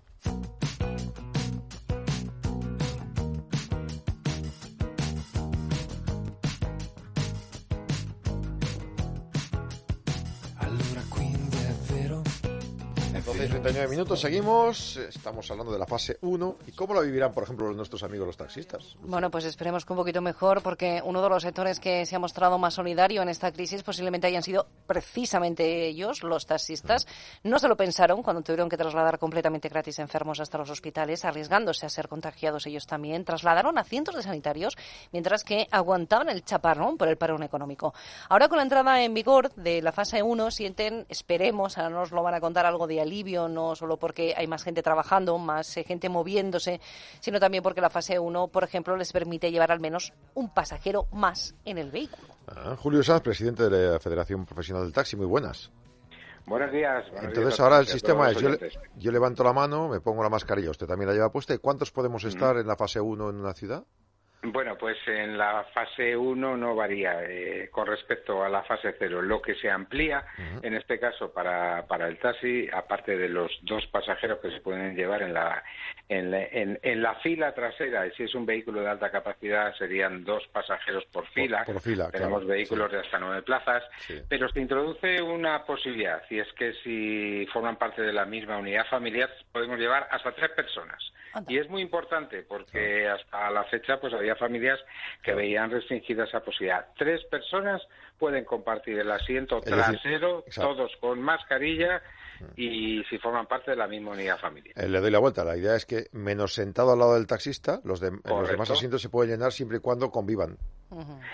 Allora, quindi è vero. 12:39 minutos, seguimos, estamos hablando de la fase 1 y cómo la vivirán, por ejemplo, nuestros amigos los taxistas. Bueno, pues esperemos que un poquito mejor, porque uno de los sectores que se ha mostrado más solidario en esta crisis posiblemente hayan sido precisamente ellos, los taxistas. No se lo pensaron cuando tuvieron que trasladar completamente gratis enfermos hasta los hospitales, arriesgándose a ser contagiados ellos también. Trasladaron a cientos de sanitarios, mientras que aguantaban el chaparrón por el parón económico. Ahora, con la entrada en vigor de la fase 1, sienten, esperemos, ahora nos lo van a contar, algo de alivio, no solo porque hay más gente trabajando, más gente moviéndose, sino también porque la fase 1, por ejemplo, les permite llevar al menos un pasajero más en el vehículo. Julio Sanz, presidente de la Federación Profesional del Taxi, muy buenas. Buenos días. Entonces ahora el sistema es, yo levanto la mano, me pongo la mascarilla, usted también la lleva puesta, ¿y cuántos podemos estar en la fase 1 en una ciudad? Bueno, pues en la fase 1 no varía con respecto a la fase 0. Lo que se amplía, en este caso para el taxi, aparte de los 2 pasajeros que se pueden llevar en la fila trasera, y si es un vehículo de alta capacidad serían 2 pasajeros por fila. Por fila, tenemos claro, vehículos de hasta 9 plazas, sí. Pero se introduce una posibilidad, y es que si forman parte de la misma unidad familiar podemos llevar hasta 3 personas. Anda. Y es muy importante porque hasta la fecha pues había familias que veían restringida esa posibilidad. 3 personas pueden compartir el asiento trasero, todos con mascarilla, y si forman parte de la misma unidad familiar. Le doy la vuelta. La idea es que, menos sentado al lado del taxista, los demás asientos se pueden llenar siempre y cuando convivan.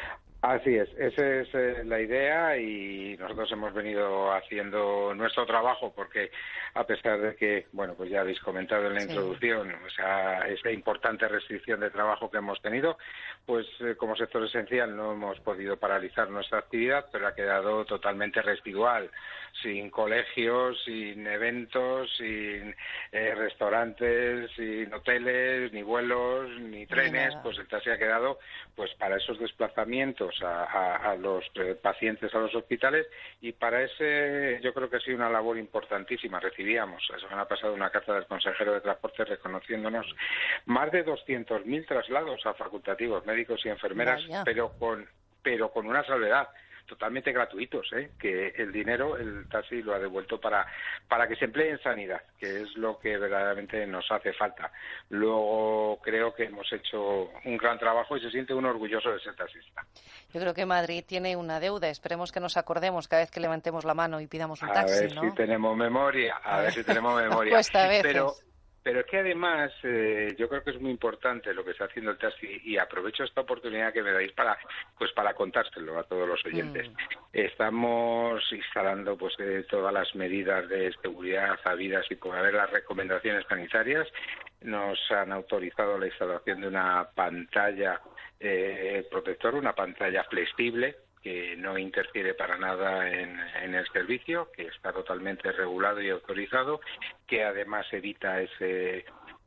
Así es, esa es la idea y nosotros hemos venido haciendo nuestro trabajo porque a pesar de que, bueno, pues ya habéis comentado en la introducción, o sea, esa importante restricción de trabajo que hemos tenido, pues como sector esencial no hemos podido paralizar nuestra actividad, pero ha quedado totalmente residual, sin colegios, sin eventos, sin restaurantes, sin hoteles, ni vuelos, ni trenes, pues el taxi ha quedado pues para esos desplazamientos a los pacientes a los hospitales y para ese yo creo que ha sido una labor importantísima. Recibíamos la semana pasada una carta del consejero de Transporte reconociéndonos más de 200.000 traslados a facultativos, médicos y enfermeras, pero con una salvedad. Totalmente gratuitos, que el dinero el taxi lo ha devuelto para que se emplee en sanidad, que es lo que verdaderamente nos hace falta. Luego creo que hemos hecho un gran trabajo y se siente uno orgulloso de ser taxista. Yo creo que Madrid tiene una deuda, esperemos que nos acordemos cada vez que levantemos la mano y pidamos un taxi, A ver si tenemos memoria, Cuesta a veces. Pero es que además yo creo que es muy importante lo que está haciendo el taxi y aprovecho esta oportunidad que me dais para contárselo a todos los oyentes. Estamos instalando pues todas las medidas de seguridad habidas y por haber las recomendaciones sanitarias. Nos han autorizado la instalación de una pantalla protector, una pantalla flexible que no interfiere para nada en el servicio, que está totalmente regulado y autorizado, que además evita ese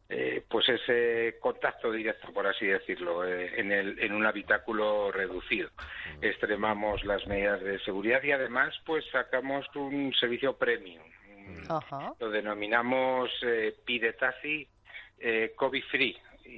contacto directo, por así decirlo, en un habitáculo reducido. Extremamos las medidas de seguridad y además pues sacamos un servicio premium. Lo denominamos Pide Taxi COVID Free.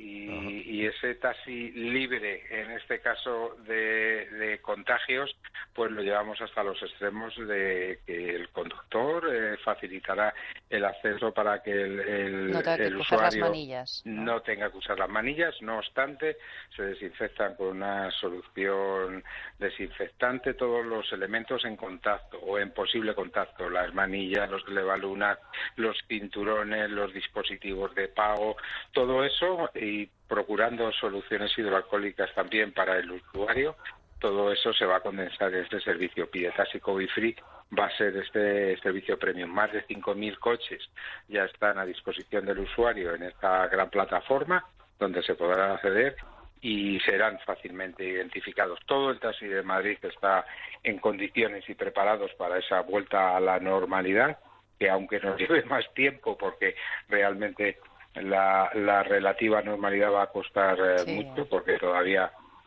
Y ese taxi libre, en este caso de contagios, pues lo llevamos hasta los extremos de que el conductor facilitará el acceso para que el usuario no tenga que usar las manillas. No obstante, se desinfectan con una solución desinfectante todos los elementos en contacto o en posible contacto, las manillas, los elevalunas, los cinturones, los dispositivos de pago, todo eso, y procurando soluciones hidroalcohólicas también para el usuario. Todo eso se va a condensar en este servicio Pide Taxi COVID Free. Va a ser este servicio premium. Más de 5.000 coches ya están a disposición del usuario en esta gran plataforma donde se podrán acceder y serán fácilmente identificados. Todo el taxi de Madrid está en condiciones y preparados para esa vuelta a la normalidad, que aunque nos lleve más tiempo porque realmente la relativa normalidad va a costar mucho, porque todavía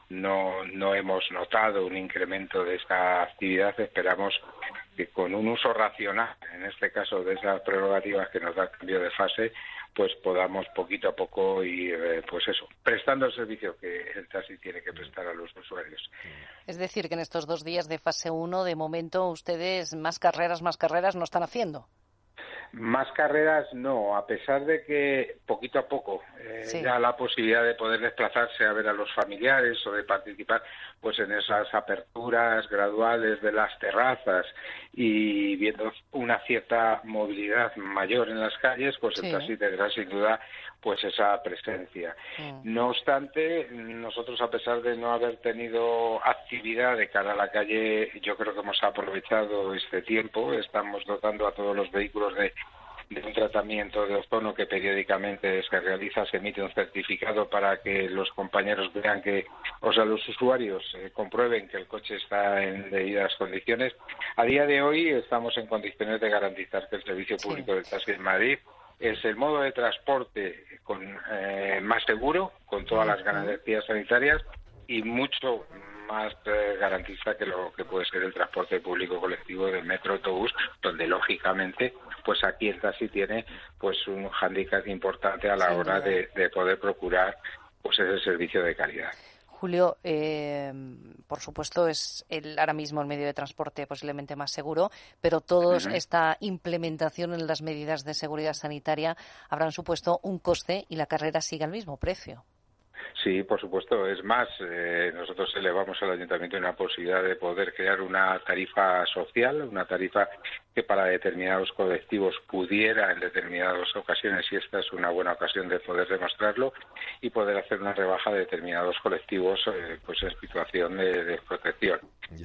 no hemos notado un incremento de esta actividad. Esperamos que con un uso racional, en este caso de esas prerrogativas que nos da el cambio de fase, pues podamos poquito a poco ir, prestando el servicio que el taxi tiene que prestar a los usuarios. Es decir, que en estos 2 días de fase 1, de momento, ustedes más carreras no están haciendo. Más carreras no, a pesar de que poquito a poco ya la posibilidad de poder desplazarse a ver a los familiares o de participar pues en esas aperturas graduales de las terrazas y viendo una cierta movilidad mayor en las calles, pues el taxi tendrá sin duda pues esa presencia. No obstante, nosotros, a pesar de no haber tenido actividad de cara a la calle, yo creo que hemos aprovechado este tiempo. Estamos dotando a todos los vehículos de un tratamiento de ozono que periódicamente se realiza, se emite un certificado para que los compañeros vean los usuarios comprueben que el coche está en debidas condiciones. A día de hoy estamos en condiciones de garantizar que el servicio público del taxi en Madrid es el modo de transporte más seguro, con todas las garantías sanitarias y mucho más garantista que lo que puede ser el transporte público colectivo del metro, autobús, donde lógicamente pues aquí el taxi tiene pues un hándicap importante a la hora de poder procurar pues ese servicio de calidad. Julio, por supuesto es ahora mismo el medio de transporte posiblemente más seguro, pero toda esta implementación en las medidas de seguridad sanitaria habrán supuesto un coste y la carrera sigue al mismo precio. Sí, por supuesto. Es más, nosotros elevamos al Ayuntamiento una posibilidad de poder crear una tarifa social, una tarifa que para determinados colectivos pudiera en determinadas ocasiones, y esta es una buena ocasión de poder demostrarlo, y poder hacer una rebaja de determinados colectivos pues en situación de protección.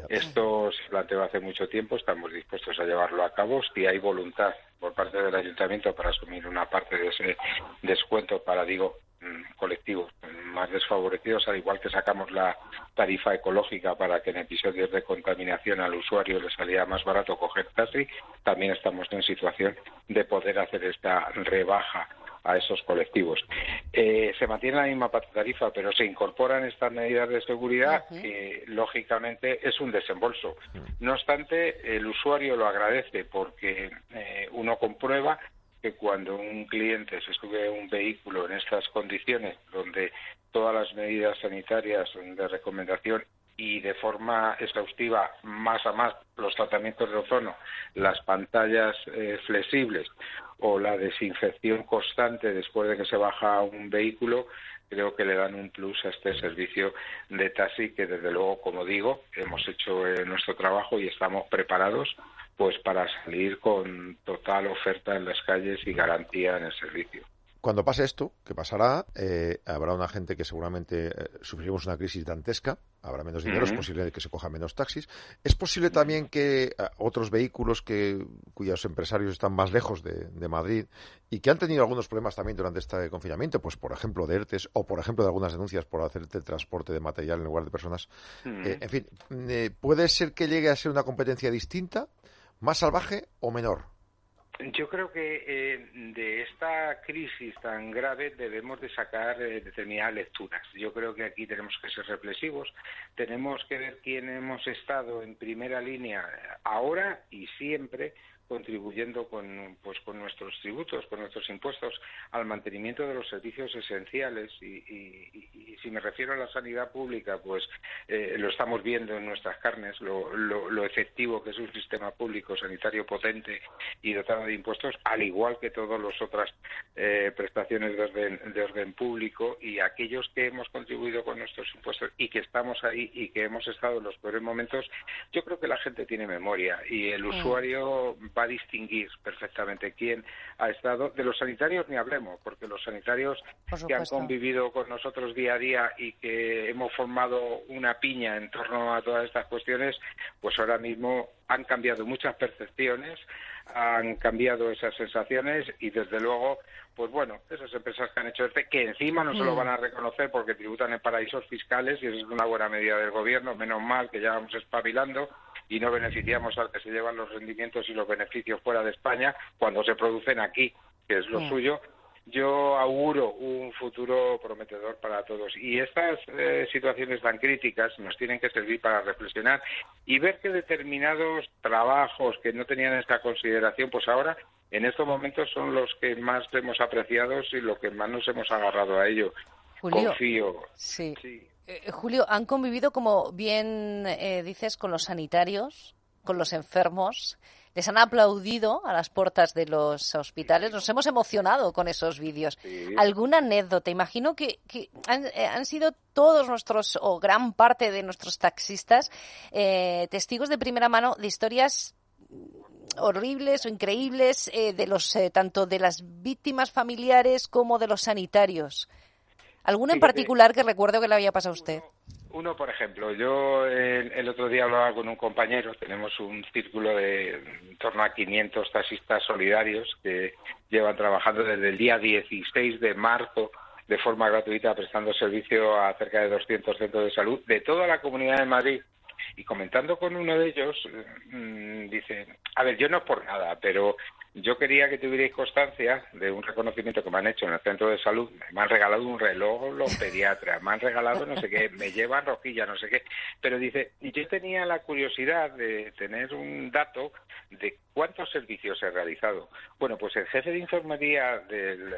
Esto se planteó hace mucho tiempo, estamos dispuestos a llevarlo a cabo. Si hay voluntad por parte del ayuntamiento para asumir una parte de ese descuento para, colectivos más desfavorecidos, al igual que sacamos la tarifa ecológica para que en episodios de contaminación al usuario le salía más barato coger taxi, también estamos en situación de poder hacer esta rebaja a esos colectivos. Se mantiene la misma tarifa, pero se incorporan estas medidas de seguridad que, lógicamente, es un desembolso. No obstante, el usuario lo agradece porque uno comprueba que cuando un cliente se sube a un vehículo en estas condiciones, donde todas las medidas sanitarias de recomendación y de forma exhaustiva, más a más, los tratamientos de ozono, las pantallas flexibles o la desinfección constante después de que se baja un vehículo, creo que le dan un plus a este servicio de taxi que, desde luego, como digo, hemos hecho nuestro trabajo y estamos preparados pues para salir con total oferta en las calles y garantía en el servicio. Cuando pase esto, que pasará, habrá una gente que seguramente sufriremos una crisis dantesca, habrá menos dinero, es posible que se cojan menos taxis. Es posible también que otros vehículos cuyos empresarios están más lejos de Madrid y que han tenido algunos problemas también durante este confinamiento, pues por ejemplo de ERTEs o por ejemplo de algunas denuncias por hacer el transporte de material en lugar de personas. En fin, ¿puede ser que llegue a ser una competencia distinta, más salvaje o menor? Yo creo que de esta crisis tan grave debemos de sacar determinadas lecturas. Yo creo que aquí tenemos que ser reflexivos, tenemos que ver quién hemos estado en primera línea ahora y siempre contribuyendo con nuestros tributos, con nuestros impuestos al mantenimiento de los servicios esenciales y si me refiero a la sanidad pública, pues lo estamos viendo en nuestras carnes, lo efectivo que es un sistema público sanitario potente y dotado de impuestos, al igual que todas las otras prestaciones de orden público, y aquellos que hemos contribuido con nuestros impuestos y que estamos ahí y que hemos estado en los peores momentos. Yo creo que la gente tiene memoria y el usuario va a distinguir perfectamente quién ha estado. De los sanitarios ni hablemos, porque los sanitarios que han convivido con nosotros día a día y que hemos formado una piña en torno a todas estas cuestiones, pues ahora mismo han cambiado muchas percepciones, han cambiado esas sensaciones y desde luego, pues bueno, esas empresas que han hecho que encima no se lo van a reconocer porque tributan en paraísos fiscales, y eso es una buena medida del gobierno, menos mal que ya vamos espabilando y no beneficiamos al que se llevan los rendimientos y los beneficios fuera de España cuando se producen aquí, que es lo suyo. Yo auguro un futuro prometedor para todos, y estas situaciones tan críticas nos tienen que servir para reflexionar y ver que determinados trabajos que no tenían esta consideración, pues ahora en estos momentos son los que más hemos apreciado y los que más nos hemos agarrado a ello. Julio, confío. Sí. Julio, han convivido, como bien dices, con los sanitarios, con los enfermos. Les han aplaudido a las puertas de los hospitales. Nos hemos emocionado con esos vídeos. Sí. ¿Alguna anécdota? Imagino que han sido todos nuestros, o gran parte de nuestros taxistas, testigos de primera mano de historias horribles o increíbles, de los tanto de las víctimas familiares como de los sanitarios. ¿Alguno en particular que recuerdo que le había pasado a usted? Uno, por ejemplo, yo el otro día hablaba con un compañero, tenemos un círculo de en torno a 500 taxistas solidarios que llevan trabajando desde el día 16 de marzo de forma gratuita, prestando servicio a cerca de 200 centros de salud de toda la Comunidad de Madrid. Y comentando con uno de ellos, dice, a ver, yo no es por nada, pero yo quería que tuvierais constancia de un reconocimiento que me han hecho en el centro de salud. Me han regalado un reloj los pediatras, me han regalado no sé qué, me llevan rosquillas, no sé qué. Pero dice, yo tenía la curiosidad de tener un dato de cuántos servicios he realizado. Bueno, pues el jefe de enfermería del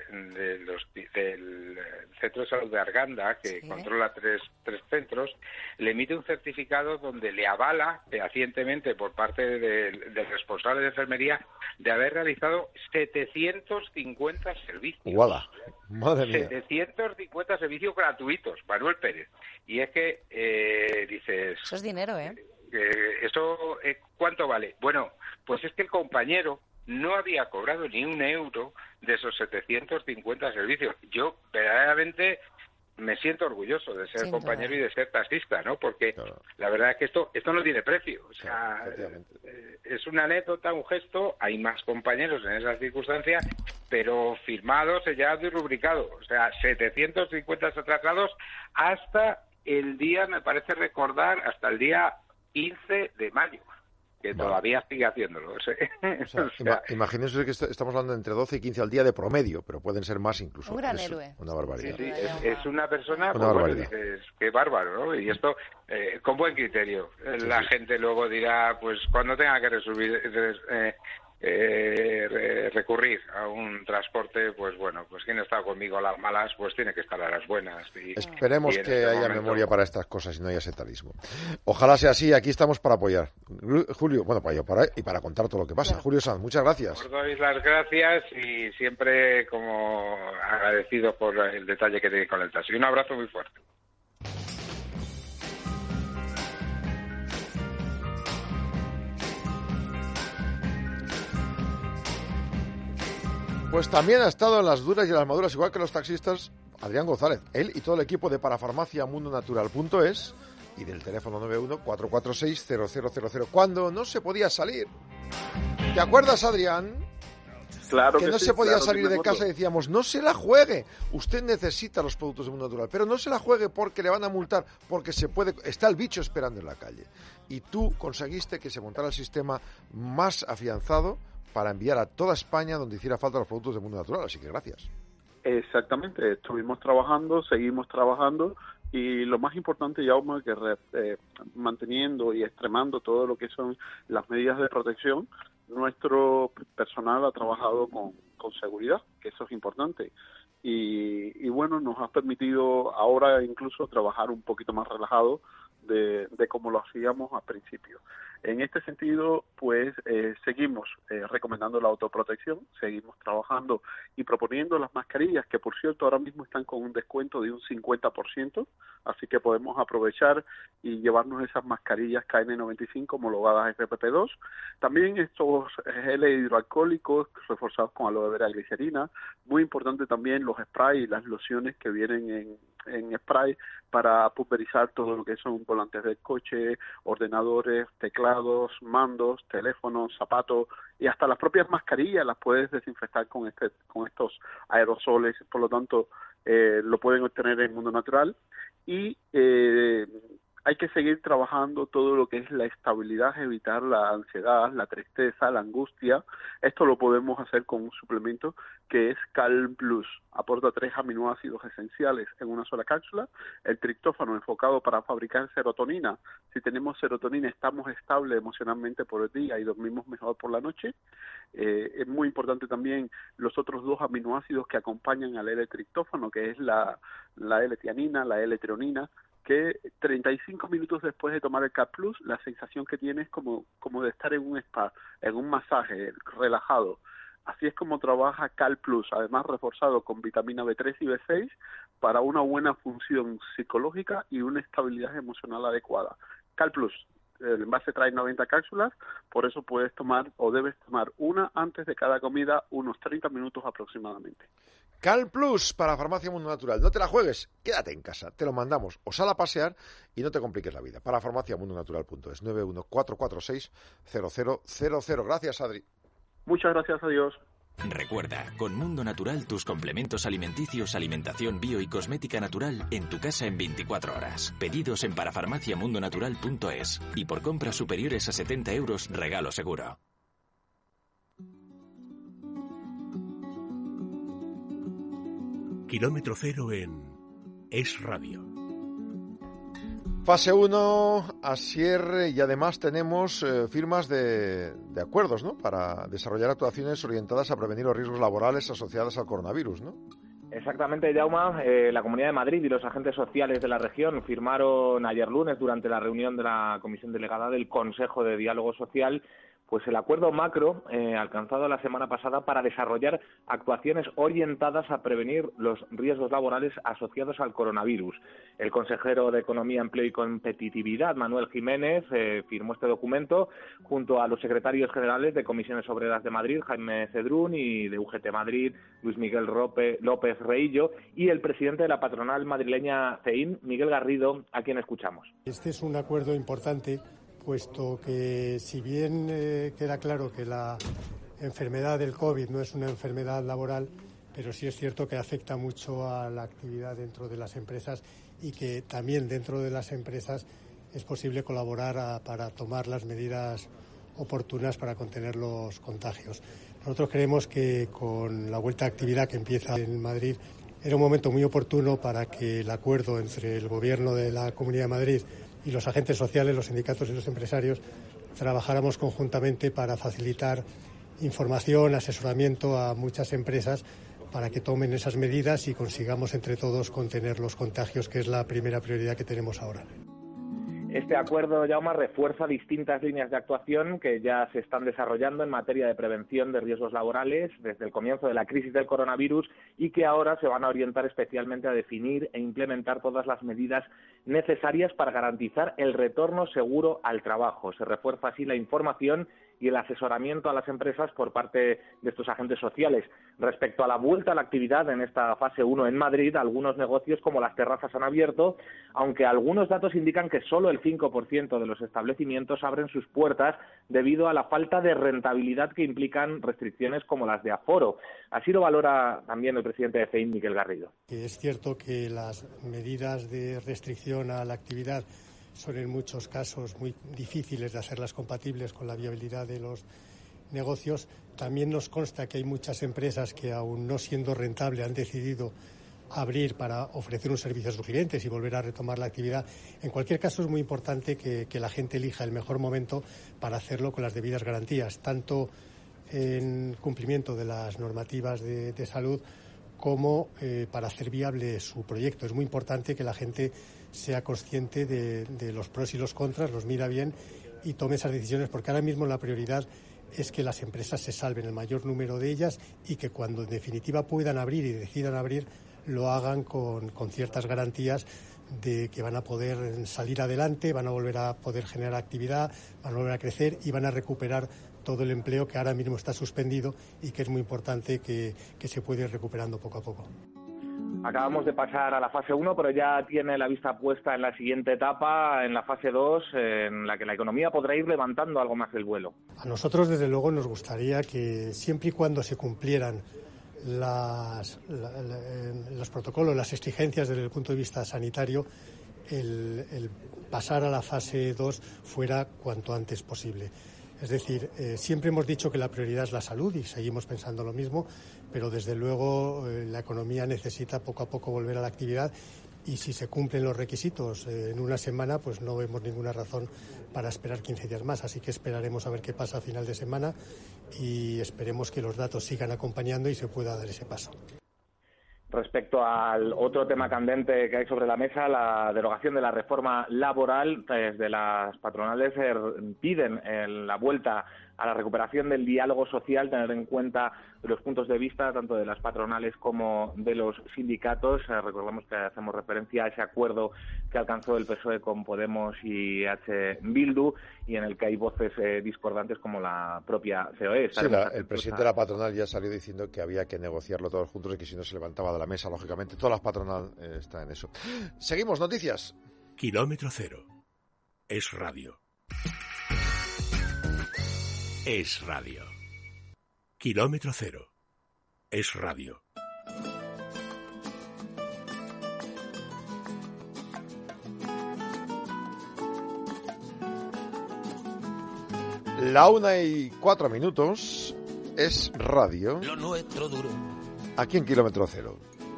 centro de salud de Arganda, que controla tres centros, le emite un certificado donde le avala fehacientemente por parte del responsable de enfermería de haber realizado 750 servicios. ¡Guala! ¡Madre mía! 750 servicios gratuitos, Manuel Pérez. Y es que dices... Eso es dinero, ¿eh? ¿Eso cuánto vale? Bueno, pues es que el compañero no había cobrado ni un euro de esos 750 servicios. Yo verdaderamente me siento orgulloso de ser compañero y de ser taxista, ¿no? Porque la verdad es que esto no tiene precio. O sea, es una anécdota, un gesto. Hay más compañeros en esas circunstancias, pero firmado, sellado y rubricado. O sea, 750 traslados hasta el día, me parece recordar, hasta el día 15 de mayo. Que todavía sigue haciéndolo. Imagínense que estamos hablando de entre 12 y 15 al día de promedio, pero pueden ser más incluso. Un gran héroe. Una barbaridad. Sí, es una persona, una barbaridad. Dices, qué bárbaro, ¿no? Y esto, con buen criterio. La gente luego dirá, pues cuando tenga que recurrir a un transporte, pues bueno, pues quien está conmigo a las malas, pues tiene que estar a las buenas. Esperemos que haya memoria para estas cosas y no haya sectarismo. Ojalá sea así, aquí estamos para apoyar. Julio, bueno, para contar todo lo que pasa. Julio Sanz, muchas gracias. Os doy las gracias y siempre como agradecido por el detalle que tenéis con el taxi. Un abrazo muy fuerte. Pues también ha estado en las duras y en las maduras, igual que los taxistas, Adrián González. Él y todo el equipo de parafarmaciamundonatural.es y del teléfono 91-446-0000. Cuando no se podía salir. ¿Te acuerdas, Adrián? Claro que no sí, se podía claro, salir de casa y decíamos, no se la juegue. Usted necesita los productos de Mundo Natural, pero no se la juegue porque le van a multar, porque está el bicho esperando en la calle. Y tú conseguiste que se montara el sistema más afianzado para enviar a toda España donde hiciera falta los productos de Mundo Natural, así que gracias. Exactamente, estuvimos trabajando, seguimos trabajando y lo más importante, Jaume, que manteniendo y extremando todo lo que son las medidas de protección, nuestro personal ha trabajado con seguridad, que eso es importante. Y bueno, nos ha permitido ahora incluso trabajar un poquito más relajado de como lo hacíamos al principio. En este sentido, pues seguimos recomendando la autoprotección, seguimos trabajando y proponiendo las mascarillas, que por cierto ahora mismo están con un descuento de un 50%, así que podemos aprovechar y llevarnos esas mascarillas KN95 homologadas FFP2. También estos geles hidroalcohólicos reforzados con aloe vera y glicerina. Muy importante también los sprays y las lociones que vienen en spray para pulverizar todo lo que son volantes del coche, ordenadores, teclados, mandos, teléfonos, zapatos y hasta las propias mascarillas las puedes desinfectar con estos aerosoles. Por lo tanto, lo pueden obtener en Mundo Natural y hay que seguir trabajando todo lo que es la estabilidad, evitar la ansiedad, la tristeza, la angustia. Esto lo podemos hacer con un suplemento que es Calm Plus. Aporta 3 aminoácidos esenciales en una sola cápsula. El triptófano enfocado para fabricar serotonina. Si tenemos serotonina estamos estables emocionalmente por el día y dormimos mejor por la noche. Es muy importante también los otros 2 aminoácidos que acompañan al L-triptófano, que es la L-tianina, la L-treonina, que 35 minutos después de tomar el Calm Plus, la sensación que tienes es como de estar en un spa, en un masaje relajado. Así es como trabaja Calm Plus, además reforzado con vitamina B3 y B6 para una buena función psicológica y una estabilidad emocional adecuada. Calm Plus, el envase trae 90 cápsulas, por eso puedes tomar o debes tomar una antes de cada comida, unos 30 minutos aproximadamente. Calm Plus para Farmacia Mundo Natural. No te la juegues, quédate en casa, te lo mandamos o sal a pasear y no te compliques la vida. Para farmaciamundonatural.es 914460000. Gracias, Adri. Muchas gracias, adiós. Recuerda, con Mundo Natural tus complementos alimenticios, alimentación bio y cosmética natural en tu casa en 24 horas. Pedidos en parafarmaciamundonatural.es y por compras superiores a 70 euros, regalo seguro. Kilómetro cero en Es Radio. Fase 1 a cierre y además tenemos firmas de acuerdos, ¿no? Para desarrollar actuaciones orientadas a prevenir los riesgos laborales asociados al coronavirus, ¿no? Exactamente, Jaume. La Comunidad de Madrid y los agentes sociales de la región firmaron ayer lunes, durante la reunión de la Comisión Delegada del Consejo de Diálogo Social, pues el acuerdo macro alcanzado la semana pasada para desarrollar actuaciones orientadas a prevenir los riesgos laborales asociados al coronavirus. El consejero de Economía, Empleo y Competitividad, Manuel Jiménez, firmó este documento junto a los secretarios generales de Comisiones Obreras de Madrid, Jaime Cedrún, y de UGT Madrid, Luis Miguel López Reillo, y el presidente de la patronal madrileña CEIN, Miguel Garrido, a quien escuchamos. Este es un acuerdo importante, puesto que si bien queda claro que la enfermedad del COVID no es una enfermedad laboral, pero sí es cierto que afecta mucho a la actividad dentro de las empresas y que también dentro de las empresas es posible colaborar para tomar las medidas oportunas para contener los contagios. Nosotros creemos que con la vuelta a actividad que empieza en Madrid era un momento muy oportuno para que el acuerdo entre el Gobierno de la Comunidad de Madrid y los agentes sociales, los sindicatos y los empresarios trabajáramos conjuntamente para facilitar información, asesoramiento a muchas empresas para que tomen esas medidas y consigamos entre todos contener los contagios, que es la primera prioridad que tenemos ahora. Este acuerdo, Jaume, refuerza distintas líneas de actuación que ya se están desarrollando en materia de prevención de riesgos laborales desde el comienzo de la crisis del coronavirus y que ahora se van a orientar especialmente a definir e implementar todas las medidas necesarias para garantizar el retorno seguro al trabajo. Se refuerza así la información y el asesoramiento a las empresas por parte de estos agentes sociales. Respecto a la vuelta a la actividad en esta fase 1 en Madrid, algunos negocios como las terrazas han abierto, aunque algunos datos indican que solo el 5% de los establecimientos abren sus puertas debido a la falta de rentabilidad que implican restricciones como las de aforo. Así lo valora también el presidente de CEIN, Miguel Garrido. Es cierto que las medidas de restricción a la actividad son en muchos casos muy difíciles de hacerlas compatibles con la viabilidad de los negocios. También nos consta que hay muchas empresas que, aún no siendo rentable, han decidido abrir para ofrecer un servicio a sus clientes y volver a retomar la actividad. En cualquier caso, es muy importante que la gente elija el mejor momento para hacerlo con las debidas garantías, tanto en cumplimiento de las normativas de salud como para hacer viable su proyecto. Es muy importante que la gente sea consciente de los pros y los contras, los mira bien y tome esas decisiones, porque ahora mismo la prioridad es que las empresas se salven, el mayor número de ellas, y que cuando en definitiva puedan abrir y decidan abrir, lo hagan con ciertas garantías de que van a poder salir adelante, van a volver a poder generar actividad, van a volver a crecer y van a recuperar todo el empleo que ahora mismo está suspendido y que es muy importante que se puede ir recuperando poco a poco. Acabamos de pasar a la fase 1, pero ya tiene la vista puesta en la siguiente etapa, en la fase 2, en la que la economía podrá ir levantando algo más el vuelo. A nosotros, desde luego, nos gustaría que siempre y cuando se cumplieran los protocolos, las exigencias desde el punto de vista sanitario, el pasar a la fase 2 fuera cuanto antes posible. Es decir, siempre hemos dicho que la prioridad es la salud y seguimos pensando lo mismo, pero desde luego la economía necesita poco a poco volver a la actividad y si se cumplen los requisitos en una semana, pues no vemos ninguna razón para esperar 15 días más. Así que esperaremos a ver qué pasa a final de semana y esperemos que los datos sigan acompañando y se pueda dar ese paso. Respecto al otro tema candente que hay sobre la mesa, la derogación de la reforma laboral, desde las patronales piden la vuelta a la recuperación del diálogo social, tener en cuenta los puntos de vista tanto de las patronales como de los sindicatos. Recordemos que hacemos referencia a ese acuerdo que alcanzó el PSOE con Podemos y Bildu y en el que hay voces discordantes como la propia COE. Sí, el presidente de la patronal ya salió diciendo que había que negociarlo todos juntos y que si no se levantaba de la mesa, lógicamente. Toda la patronal está en eso. Seguimos, noticias. Kilómetro Cero. Es radio. Es radio. Kilómetro Cero. Es radio. La 1:04 es radio. Lo nuestro duro. Aquí en Kilómetro Cero.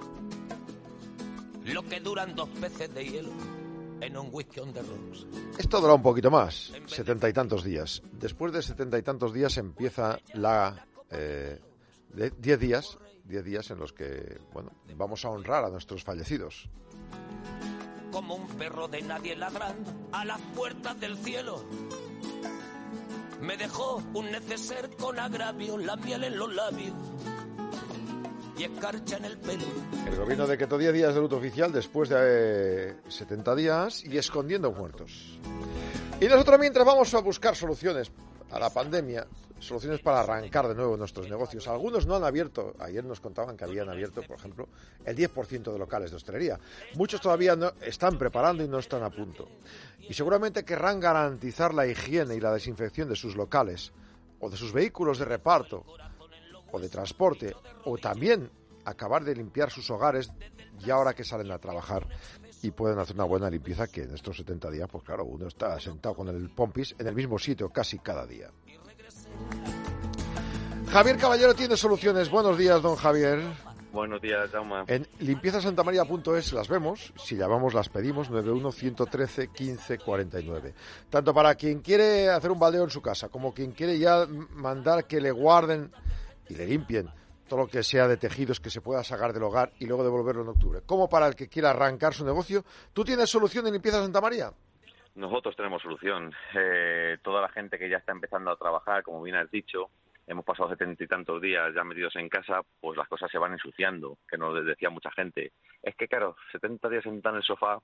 Lo que duran 2 peces de hielo en un whisky on the rocks. Esto dura un poquito más, 70 y tantos días. Después de 70 y tantos días empieza la 10 días en los que, bueno, vamos a honrar a nuestros fallecidos. Como un perro de nadie ladrando a las puertas del cielo. Me dejó un neceser con agravio, la miel en los labios y escarcha en el pelo. El gobierno decretó 10 días de luto oficial después de 70 días y escondiendo muertos. Y nosotros mientras vamos a buscar soluciones a la pandemia, soluciones para arrancar de nuevo nuestros negocios. Algunos no han abierto, ayer nos contaban que habían abierto, por ejemplo, el 10% de locales de hostelería. Muchos todavía no están preparando y no están a punto. Y seguramente querrán garantizar la higiene y la desinfección de sus locales, o de sus vehículos de reparto, o de transporte, o también acabar de limpiar sus hogares ya ahora que salen a trabajar y pueden hacer una buena limpieza, que en estos 70 días, pues claro, uno está sentado con el pompis en el mismo sitio casi cada día. Javier Caballero tiene soluciones. Buenos días, don Javier. Buenos días, Jaume. En limpiezasantamaria.es las vemos, si llamamos las pedimos, 91-113-1549. Tanto para quien quiere hacer un baldeo en su casa, como quien quiere ya mandar que le guarden y le limpien todo lo que sea de tejidos que se pueda sacar del hogar y luego devolverlo en octubre. Como para el que quiera arrancar su negocio, ¿tú tienes solución en Limpieza Santa María? Nosotros tenemos solución. Toda la gente que ya está empezando a trabajar, como bien has dicho, hemos pasado 70 y tantos días ya metidos en casa, pues las cosas se van ensuciando, que nos decía mucha gente. Es que claro, 70 días sentado en el sofá.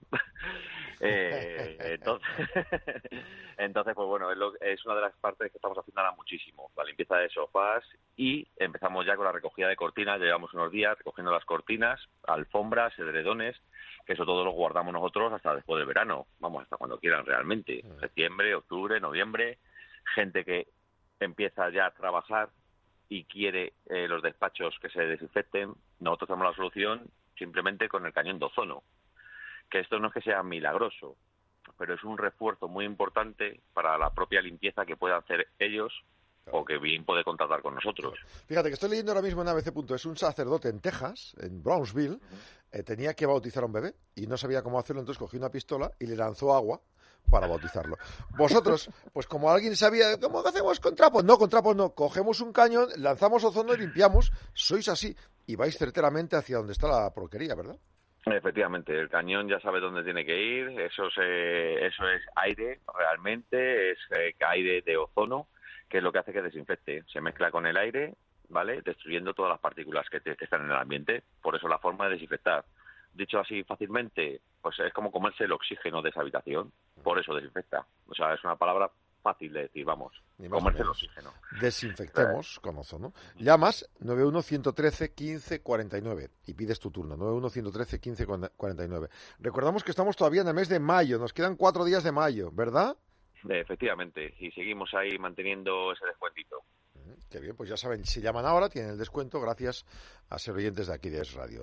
Entonces, pues bueno, es una de las partes que estamos haciendo ahora muchísimo, la limpieza de sofás, y empezamos ya con la recogida de cortinas. Llevamos unos días recogiendo las cortinas, alfombras, edredones, que eso todo lo guardamos nosotros hasta después del verano, vamos, hasta cuando quieran realmente, septiembre, octubre, noviembre. Gente que empieza ya a trabajar y quiere los despachos que se desinfecten. Nosotros tenemos la solución simplemente con el cañón de ozono, que esto no es que sea milagroso, pero es un refuerzo muy importante para la propia limpieza que puedan hacer ellos, o que bien puede contratar con nosotros. Fíjate que estoy leyendo ahora mismo en ABC.es, un sacerdote en Texas, en Brownsville, tenía que bautizar a un bebé y no sabía cómo hacerlo, entonces cogió una pistola y le lanzó agua para bautizarlo. Vosotros, pues como alguien sabía, ¿cómo hacemos con trapos? No, con trapos no. Cogemos un cañón, lanzamos ozono y limpiamos. Sois así y vais certeramente hacia donde está la porquería, ¿verdad? Efectivamente, el cañón ya sabe dónde tiene que ir. Eso es aire, realmente, es aire de ozono, que es lo que hace que desinfecte. Se mezcla con el aire, ¿vale?, destruyendo todas las partículas que están en el ambiente. Por eso la forma de desinfectar. Dicho así fácilmente, pues es como comerse el oxígeno de esa habitación. Por eso desinfecta. O sea, es una palabra fácil de decir, vamos, comerse el oxígeno. Desinfectemos con ozono. Llamas 91-113-1549 y pides tu turno, 91-113-1549. Recordamos que estamos todavía en el mes de mayo, nos quedan 4 días de mayo, ¿verdad? Efectivamente, y seguimos ahí manteniendo ese descuentito. Qué bien, pues ya saben, si llaman ahora tienen el descuento gracias a ser oyentes de aquí de Es Radio.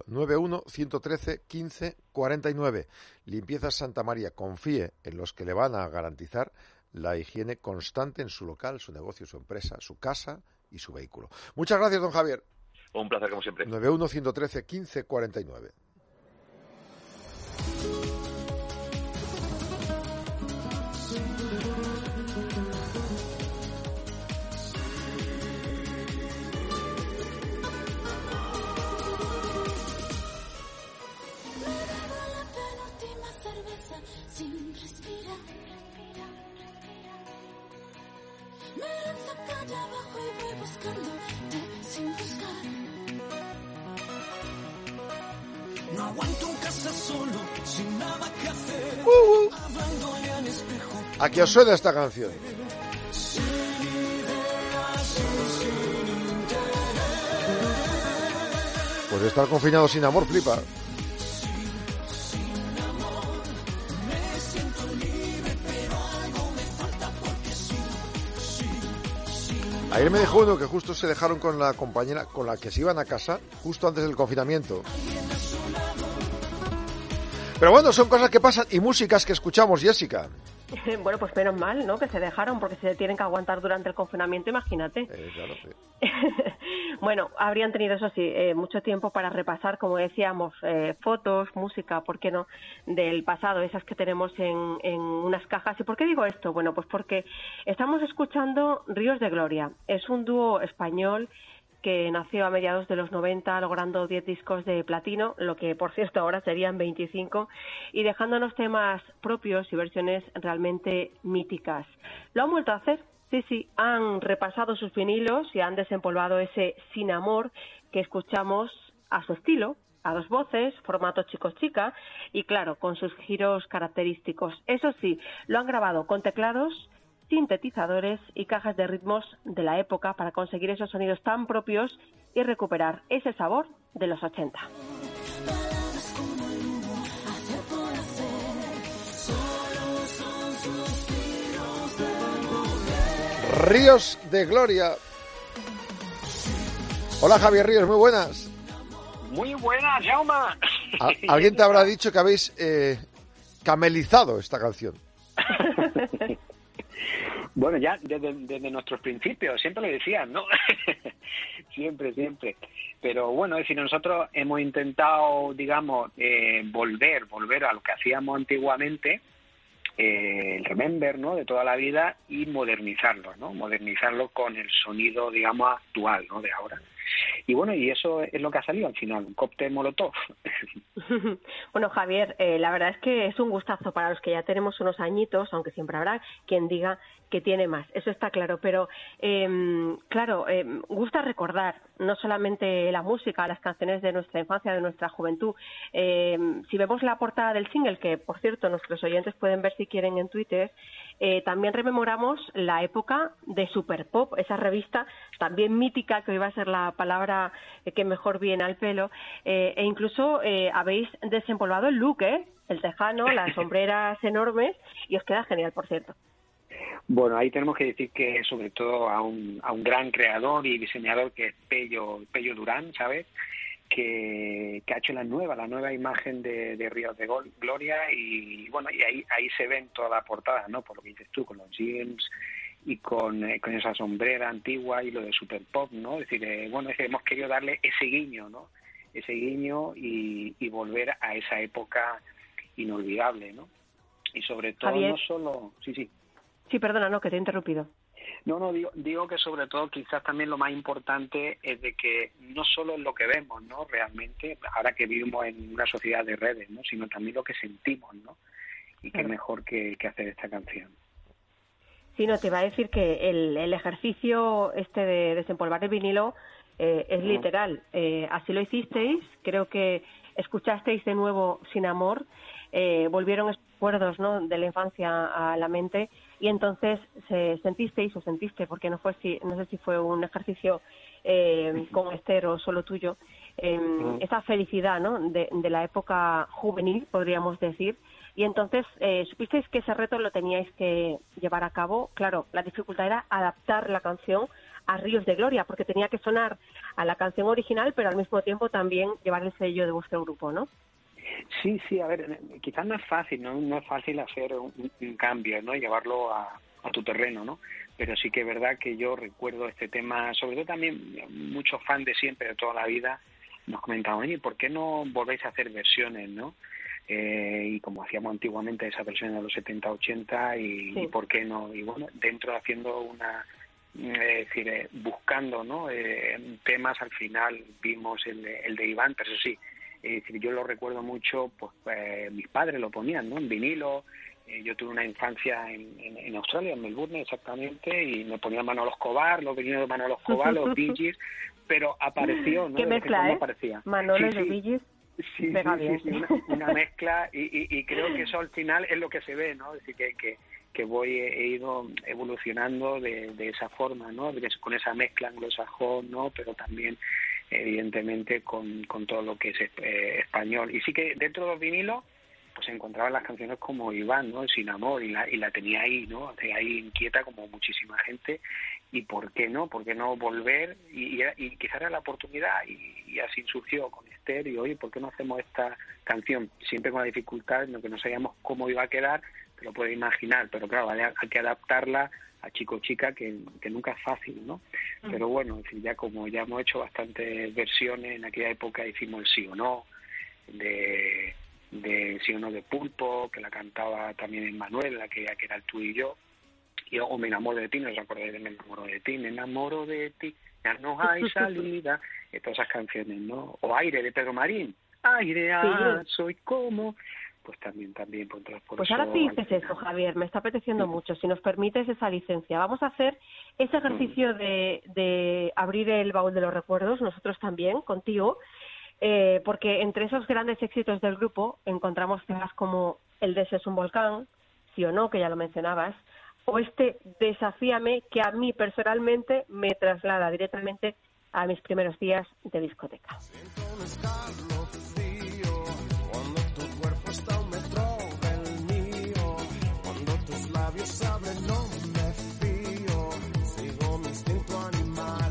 91-113-1549. Limpiezas Santa María, confíe en los que le van a garantizar la higiene constante en su local, su negocio, su empresa, su casa y su vehículo. Muchas gracias, don Javier. Un placer, como siempre. 91-113-1549. No aguanto en casa solo, sin nada que hacer. Hablándole al espejo. ¿A qué os suena esta canción? Sin ideas, sin interés. Pues de estar confinado sin amor, flipa. Sin amor, me siento libre, pero algo me falta porque sí. Ayer me dijo uno que justo se dejaron con la compañera con la que se iban a casa justo antes del confinamiento. Pero bueno, son cosas que pasan y músicas que escuchamos, Jessica. Bueno, pues menos mal, ¿no?, que se dejaron, porque se tienen que aguantar durante el confinamiento, imagínate. Claro, sí. Bueno, habrían tenido, eso sí, mucho tiempo para repasar, como decíamos, fotos, música, ¿por qué no?, del pasado, esas que tenemos en unas cajas. ¿Y por qué digo esto? Bueno, pues porque estamos escuchando Ríos de Gloria. Es un dúo español que nació a mediados de los 90, logrando 10 discos de platino, lo que, por cierto, ahora serían 25, y dejándonos temas propios y versiones realmente míticas. Lo han vuelto a hacer Sí, han repasado sus vinilos y han desempolvado ese Sin Amor que escuchamos a su estilo, a 2 voces, formato chico-chica y, claro, con sus giros característicos. Eso sí, lo han grabado con teclados, sintetizadores y cajas de ritmos de la época para conseguir esos sonidos tan propios y recuperar ese sabor de los 80. Ríos de Gloria. Hola Javier Ríos, muy buenas. Muy buenas, Jaume. Alguien te habrá dicho que habéis camelizado esta canción. Bueno, ya desde nuestros principios, siempre lo decían, ¿no? siempre. Pero bueno, es decir, nosotros hemos intentado, digamos, volver a lo que hacíamos antiguamente, el Remember, ¿no?, de toda la vida, y modernizarlo, ¿no? Modernizarlo con el sonido, digamos, actual, ¿no?, de ahora. Y bueno, y eso es lo que ha salido al final, un cóctel Molotov. Bueno, Javier, la verdad es que es un gustazo para los que ya tenemos unos añitos, aunque siempre habrá quien diga que tiene más, eso está claro, pero gusta recordar no solamente la música, las canciones de nuestra infancia, de nuestra juventud. Si vemos la portada del single, que por cierto nuestros oyentes pueden ver si quieren en Twitter, también rememoramos la época de Super Pop, esa revista también mítica, que hoy va a ser la palabra que mejor viene al pelo, e incluso habéis desempolvado el look, el tejano, las sombreras enormes, y os queda genial, por cierto. Bueno, ahí tenemos que decir que sobre todo a un gran creador y diseñador que es Pello Durán, ¿sabes?, que ha hecho la nueva imagen de Ríos de Gloria, y bueno, y ahí se ven toda la portada, ¿no?, por lo que dices tú, con los jeans y con esa sombrera antigua y lo de Super Pop, ¿no? Es decir, bueno, es que hemos querido darle ese guiño, ¿no?, ese guiño y volver a esa época inolvidable, ¿no? Y sobre todo, Javier, no solo... Sí, perdona, no, que te he interrumpido. No, digo que sobre todo quizás también lo más importante es de que no solo es lo que vemos, ¿no?, realmente, ahora que vivimos en una sociedad de redes, ¿no?, sino también lo que sentimos, ¿no? Y qué mejor que hacer esta canción. Sí, no, te iba a decir que el ejercicio de desempolvar el vinilo es literal. Así lo hicisteis, creo que escuchasteis de nuevo Sin Amor, volvieron recuerdos, ¿no?, de la infancia a la mente, y entonces sentiste, porque no sé si fue un ejercicio con Esther o solo tuyo, esa felicidad, ¿no?, de la época juvenil, podríamos decir, y entonces supisteis que ese reto lo teníais que llevar a cabo. Claro, la dificultad era adaptar la canción a Ríos de Gloria, porque tenía que sonar a la canción original, pero al mismo tiempo también llevar el sello de vuestro grupo, ¿no? Sí, a ver, quizás no es fácil, no es fácil hacer un cambio, ¿no?, y llevarlo a tu terreno, ¿no? Pero sí que es verdad que yo recuerdo este tema, sobre todo también muchos fans de siempre, de toda la vida, nos comentaban, oye, ¿por qué no volvéis a hacer versiones, no? Y como hacíamos antiguamente esas versiones de los 70, 80, y ¿por qué no? Y bueno, dentro haciendo buscando, ¿no?, temas, al final vimos el de Iván, pero eso sí, yo lo recuerdo mucho, pues mis padres lo ponían, ¿no?, en vinilo. Yo tuve una infancia en Australia, en Melbourne exactamente, y me ponían Manolo Escobar, los vinilos de Manolo Escobar, los Bee Gees, pero apareció, ¿no? ¿Qué mezcla, aparecía. Manolo y los Bee Gees. Sí, una mezcla, y creo que eso al final es lo que se ve, ¿no? Es decir, que he ido evolucionando de esa forma, ¿no?, con esa mezcla anglosajón, ¿no?, pero también evidentemente con todo lo que es español. Y sí que dentro de los vinilos pues se encontraban las canciones como Iván, ¿no?, Sin Amor, y la tenía ahí, ¿no?, ahí inquieta como muchísima gente. Y ¿por qué no volver? Y quizás era la oportunidad, y así surgió con Esther, y oye, ¿por qué no hacemos esta canción? Siempre con la dificultad en lo que no sabíamos cómo iba a quedar, te lo puedes imaginar, pero claro, hay que adaptarla a chico chica, que nunca es fácil, ¿no? Pero bueno, ya hemos hecho bastantes versiones, en aquella época hicimos el Sí o No, de Sí o No de Pulpo, que la cantaba también Emmanuel, que era el Tú y Yo, o Me enamoro de ti, no os acordáis de Me enamoro de ti, ya no hay salida, todas esas canciones, ¿no? O Aire, de Pedro Marín, aire, soy como... pues también pues ahora sí dices eso, Javier, me está apeteciendo mucho. Si nos permites esa licencia, vamos a hacer ese ejercicio de abrir el baúl de los recuerdos, nosotros también, contigo, porque entre esos grandes éxitos del grupo encontramos temas como el de Ese es un volcán, sí o no, que ya lo mencionabas, o este Desafíame, que a mí personalmente me traslada directamente a mis primeros días de discoteca. Cuando tu cuerpo está a un metro del mío, cuando tus labios abren no me fío, sigo mi instinto animal.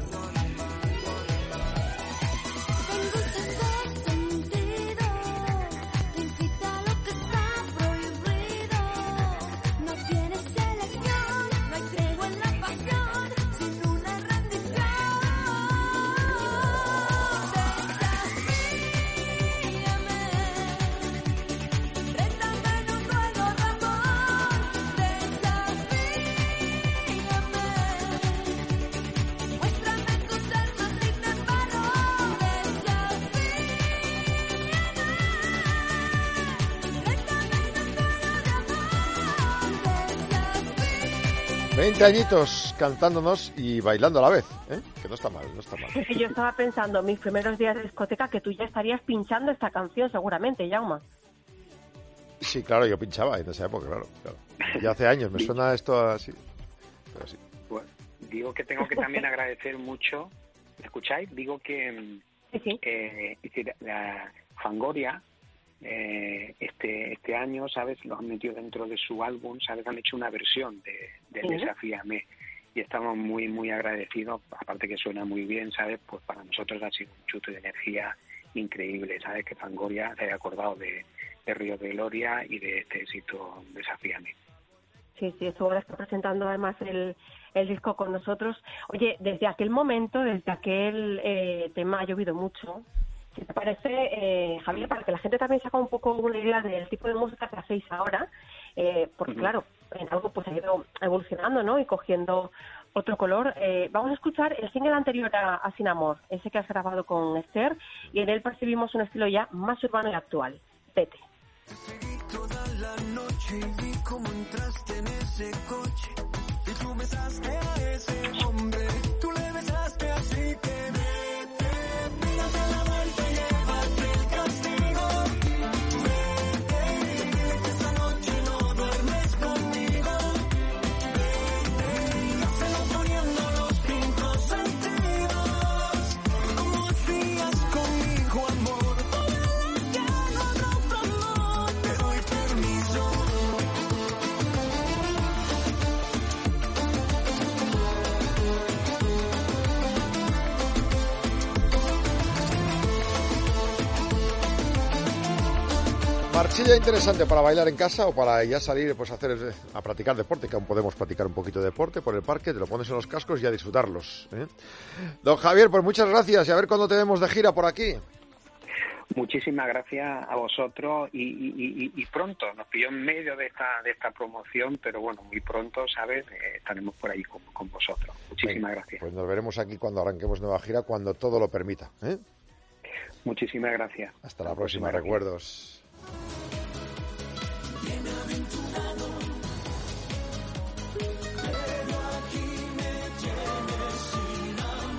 Tengo ese sentido, te incita a lo que está prohibido. No tienes elección, no hay tregua en la pasión, sin una rendición. Desafíame. 20 añitos cantándonos y bailando a la vez, ¿eh? Que no está mal, no está mal. Yo estaba pensando, mis primeros días de discoteca, que tú ya estarías pinchando esta canción seguramente, Jaume. Sí, claro, yo pinchaba en esa época, claro. Ya hace años, me suena esto así. Pero sí. Bueno, digo que tengo que también agradecer mucho, ¿me escucháis? Digo que la Fangoria este año, ¿sabes? Lo han metido dentro de su álbum, ¿sabes? Han hecho una versión de Desafíame y estamos muy, muy agradecidos, aparte que suena muy bien, ¿sabes? Pues para nosotros ha sido un chute de energía increíble, ¿sabes? Que Fangoria se haya acordado de Río de Gloria y de este éxito Desafíame. Sí, esto ahora está presentando además el disco con nosotros. Oye, desde aquel momento, desde aquel tema ha llovido mucho. ¿Qué te parece, Javier, para que la gente también se haga un poco una idea del tipo de música que hacéis ahora? Porque claro, en algo pues ha ido evolucionando, ¿no? Y cogiendo otro color. Vamos a escuchar el single anterior a Sin Amor, ese que has grabado con Esther, y en él percibimos un estilo ya más urbano y actual. Vete. Seguí toda la noche y vi cómo entraste en ese coche y tú besaste a ese hombre, tú le besaste así que vete, date la vuelta y llévate el castigo, vete, que esta noche no duermes conmigo, vete, yo se lo poniendo los 5 sentidos, como hacías conmigo, amor, que no roto amor, te doy permiso. Marchilla interesante para bailar en casa o para ya salir pues a practicar deporte, que aún podemos practicar un poquito de deporte por el parque, te lo pones en los cascos y a disfrutarlos, ¿eh? Don Javier, pues muchas gracias y a ver cuándo te vemos de gira por aquí. Muchísimas gracias a vosotros y pronto, nos pilló en medio de esta promoción, pero bueno, muy pronto, ¿sabes? Estaremos por ahí con vosotros. Muchísimas gracias. Pues nos veremos aquí cuando arranquemos nueva gira, cuando todo lo permita, ¿eh? Muchísimas gracias. Hasta la próxima, recuerdos. Bienaventurado, pero aquí me tienes sin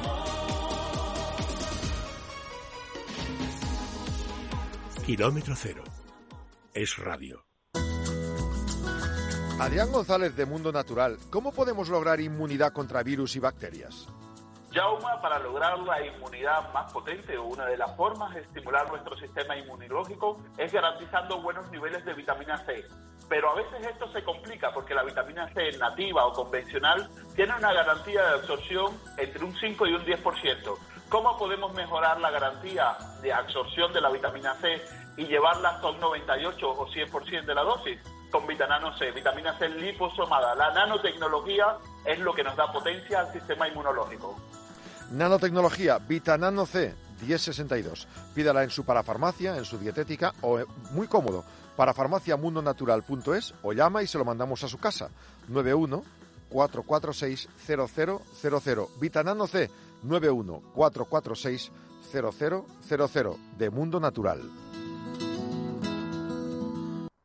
amor. Kilómetro Cero. Es radio. Adrián González de Mundo Natural, ¿cómo podemos lograr inmunidad contra virus y bacterias? Jaume, para lograr la inmunidad más potente, una de las formas de estimular nuestro sistema inmunológico es garantizando buenos niveles de vitamina C. Pero a veces esto se complica porque la vitamina C nativa o convencional tiene una garantía de absorción entre un 5 y un 10%. ¿Cómo podemos mejorar la garantía de absorción de la vitamina C y llevarla hasta un 98 o 100% de la dosis? Con Vitanano C, vitamina C liposomada. La nanotecnología es lo que nos da potencia al sistema inmunológico. Nanotecnología, Vitanano C, 1062. Pídala en su parafarmacia, en su dietética o, muy cómodo, parafarmaciamundonatural.es o llama y se lo mandamos a su casa. 91 446 0000. Vitanano C, 91 446 0000 de Mundo Natural.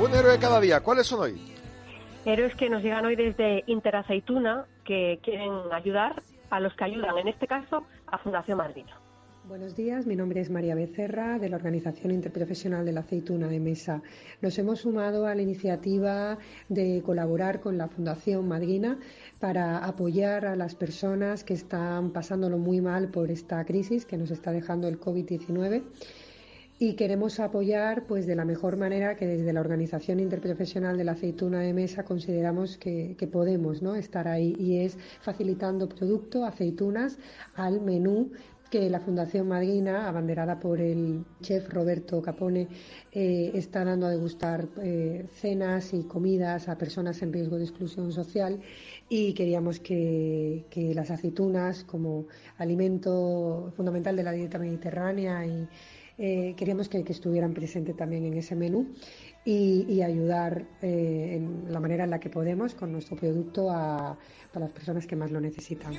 Un héroe cada día. ¿Cuáles son hoy? Héroes que nos llegan hoy desde Interaceituna, que quieren ayudar a los que ayudan, en este caso, a Fundación Madrina. Buenos días, mi nombre es María Becerra, de la Organización Interprofesional de la Aceituna de Mesa. Nos hemos sumado a la iniciativa de colaborar con la Fundación Madrina para apoyar a las personas que están pasándolo muy mal por esta crisis que nos está dejando el COVID-19. Y queremos apoyar pues de la mejor manera que desde la Organización Interprofesional de la Aceituna de Mesa consideramos que podemos, ¿no?, estar ahí, y es facilitando producto, aceitunas, al menú que la Fundación Madrina, abanderada por el chef Roberto Capone, está dando a degustar cenas y comidas a personas en riesgo de exclusión social, y queríamos que las aceitunas, como alimento fundamental de la dieta mediterránea, y queríamos que estuvieran presentes también en ese menú y ayudar en la manera en la que podemos con nuestro producto a las personas que más lo necesitan.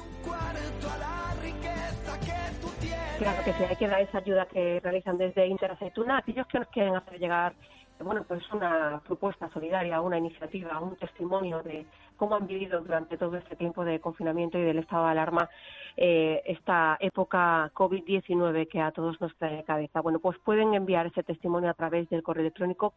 Claro que sí, hay que dar esa ayuda que realizan desde Interaceituna a aquellos que nos quieren hacer llegar, bueno, pues una propuesta solidaria, una iniciativa, un testimonio de cómo han vivido durante todo este tiempo de confinamiento y del estado de alarma esta época COVID-19 que a todos nos trae de cabeza. Bueno, pues pueden enviar ese testimonio a través del correo electrónico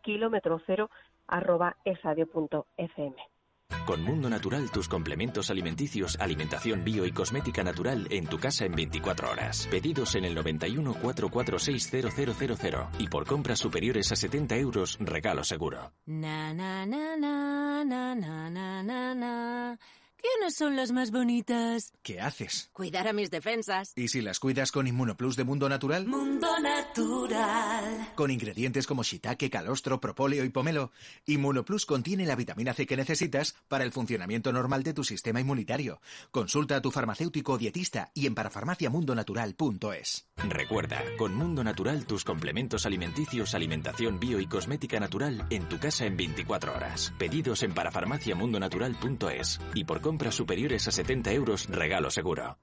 kilometro0@esadio.fm. Con Mundo Natural, tus complementos alimenticios, alimentación bio y cosmética natural en tu casa en 24 horas. Pedidos en el 91 446 0000 y por compras superiores a 70 euros, regalo seguro. Na, na, na, na, na, na, na, na, na. ¿Quiénes son las más bonitas? ¿Qué haces? Cuidar a mis defensas. ¿Y si las cuidas con Inmunoplus de Mundo Natural? Mundo Natural. Con ingredientes como shiitake, calostro, propóleo y pomelo, Inmunoplus contiene la vitamina C que necesitas para el funcionamiento normal de tu sistema inmunitario. Consulta a tu farmacéutico o dietista y en parafarmaciamundonatural.es. Recuerda, con Mundo Natural, tus complementos alimenticios, alimentación bio y cosmética natural en tu casa en 24 horas. Pedidos en parafarmaciamundonatural.es y por compras superiores a 70 euros, regalo seguro.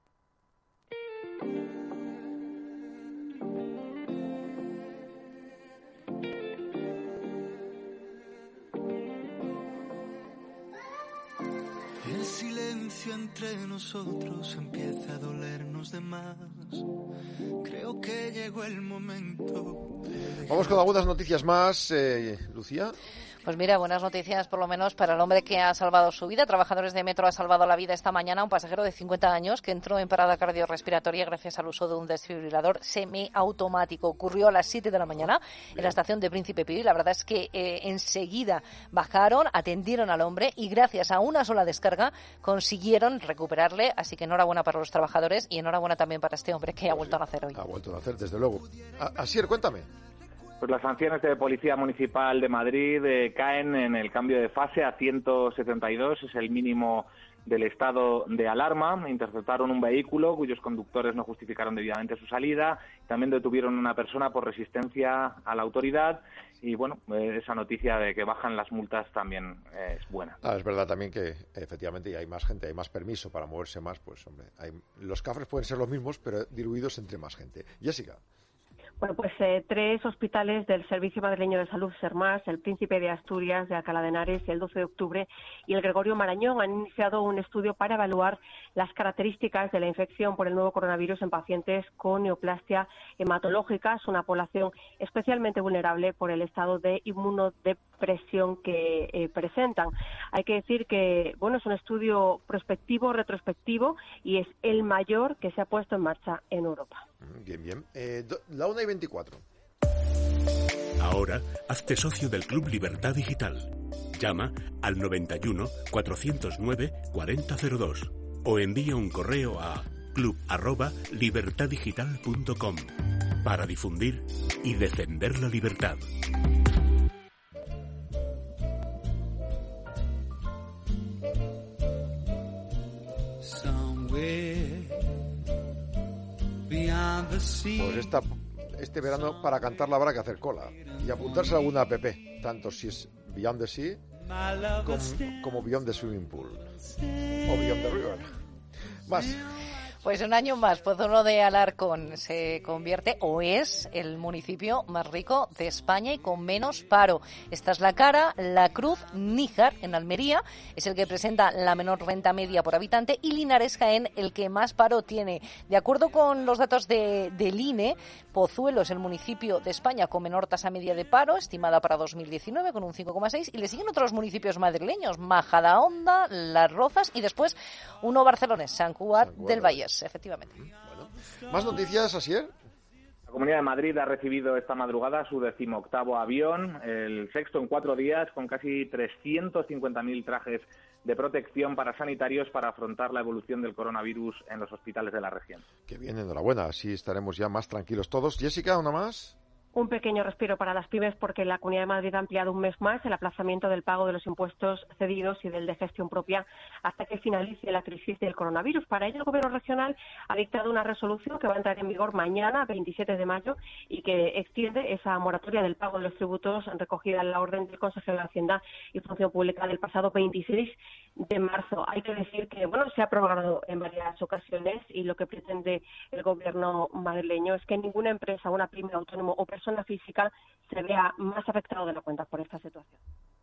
El silencio entre nosotros empieza a dolernos de más. Creo que llegó el momento. Vamos con algunas noticias más, Lucía. Pues mira, buenas noticias por lo menos para el hombre que ha salvado su vida. Trabajadores de Metro ha salvado la vida esta mañana a un pasajero de 50 años que entró en parada cardiorrespiratoria gracias al uso de un desfibrilador semiautomático. Ocurrió a las 7 de la mañana en la estación de Príncipe Pío y la verdad es que enseguida bajaron, atendieron al hombre y gracias a una sola descarga consiguieron recuperarle. Así que enhorabuena para los trabajadores y enhorabuena también para este hombre que ha vuelto a nacer hoy. Ha vuelto a nacer, desde luego. Asier, cuéntame. Pues las sanciones de Policía Municipal de Madrid caen en el cambio de fase a 172, es el mínimo del estado de alarma. Interceptaron un vehículo cuyos conductores no justificaron debidamente su salida. También detuvieron a una persona por resistencia a la autoridad. Y bueno, esa noticia de que bajan las multas también es buena. Es verdad también que efectivamente ya hay más gente, hay más permiso para moverse más. Pues hombre, los cafres pueden ser los mismos, pero diluidos entre más gente. Jessica. Bueno, pues 3 hospitales del Servicio Madrileño de Salud, SERMAS, el Príncipe de Asturias, de Alcalá de Henares, el 12 de octubre y el Gregorio Marañón han iniciado un estudio para evaluar las características de la infección por el nuevo coronavirus en pacientes con neoplasia hematológica. Es una población especialmente vulnerable por el estado de inmunodepresión que presentan. Hay que decir que, bueno, es un estudio prospectivo, retrospectivo y es el mayor que se ha puesto en marcha en Europa. Bien, bien. La 1:24. Ahora, hazte socio del Club Libertad Digital. Llama al 91 409 4002 o envía un correo a club@libertaddigital.com para difundir y defender la libertad. Pues este verano para cantarla habrá que hacer cola y apuntarse a alguna app, tanto si es Beyond the Sea como Beyond the Swimming Pool o Beyond the River. Más. Pues un año más, Pozuelo de Alarcón se convierte o es el municipio más rico de España y con menos paro. Esta es la cara. La Cruz, Níjar, en Almería, es el que presenta la menor renta media por habitante y Linares, Jaén, el que más paro tiene. De acuerdo con los datos del INE, Pozuelo es el municipio de España con menor tasa media de paro, estimada para 2019 con un 5,6, y le siguen otros municipios madrileños, Majadahonda, Las Rozas y después uno barcelonés, Sant Cugat del Vallès, efectivamente. Bueno, más noticias, Asier. La Comunidad de Madrid ha recibido esta madrugada su 18º avión, el sexto en 4 días, con casi 350.000 trajes de protección para sanitarios para afrontar la evolución del coronavirus en los hospitales de la región. Qué bien, enhorabuena, así estaremos ya más tranquilos todos. Jessica, ¿una más? Un pequeño respiro para las pymes porque la Comunidad de Madrid ha ampliado un mes más el aplazamiento del pago de los impuestos cedidos y del de gestión propia hasta que finalice la crisis del coronavirus. Para ello, el Gobierno regional ha dictado una resolución que va a entrar en vigor mañana, 27 de mayo, y que extiende esa moratoria del pago de los tributos recogida en la orden del consejero de Hacienda y Función Pública del pasado 26 de marzo. Hay que decir que, se ha prorrogado en varias ocasiones y lo que pretende el Gobierno madrileño es que ninguna empresa, una pyme, autónomo o persona física se vea más afectado de la cuenta por esta situación.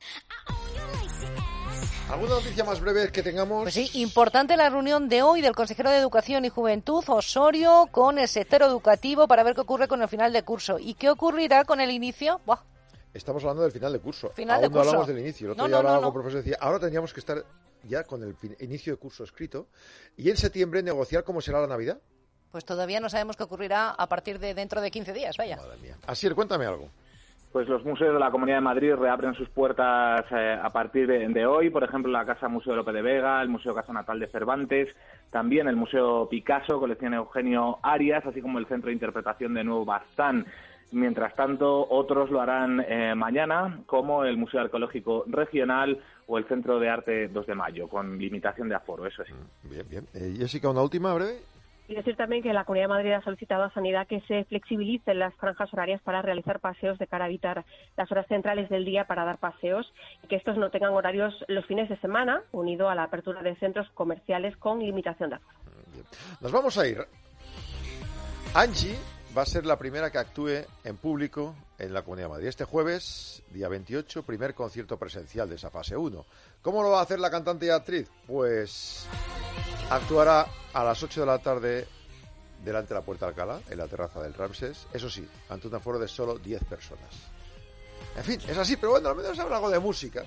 ¿Alguna noticia más breve que tengamos? Pues sí, importante la reunión de hoy del consejero de Educación y Juventud, Osorio, con el sector educativo para ver qué ocurre con el final de curso. ¿Y qué ocurrirá con el inicio? ¡Buah! Estamos hablando del final de curso. Final de Aún no curso. hablamos del inicio. El otro día hablaba con el profesor y decía, ahora tendríamos que estar ya con el inicio de curso escrito y en septiembre negociar cómo será la Navidad. Pues todavía no sabemos qué ocurrirá a partir de dentro de 15 días, vaya. Madre mía. Asier, cuéntame algo. Pues los museos de la Comunidad de Madrid reabren sus puertas a partir de hoy. Por ejemplo, la Casa Museo de Lope de Vega, el Museo Casa Natal de Cervantes, también el Museo Picasso, colección Eugenio Arias, así como el Centro de Interpretación de Nuevo Baztán. Mientras tanto, otros lo harán mañana, como el Museo Arqueológico Regional o el Centro de Arte 2 de Mayo, con limitación de aforo, eso sí. Bien, bien. Jessica, una última breve. Y decir también que la Comunidad de Madrid ha solicitado a Sanidad que se flexibilicen las franjas horarias para realizar paseos de cara a evitar las horas centrales del día para dar paseos y que estos no tengan horarios los fines de semana, unido a la apertura de centros comerciales con limitación de aforo. Bien. Nos vamos a ir. Angie va a ser la primera que actúe en público en la Comunidad de Madrid. Este jueves, día 28, primer concierto presencial de esa fase 1. ¿Cómo lo va a hacer la cantante y actriz? Pues actuará a las 8 de la tarde delante de la Puerta de Alcalá, en la terraza del Ramses. Eso sí, ante un aforo de solo 10 personas. En fin, es así, pero bueno, al menos habrá algo de música.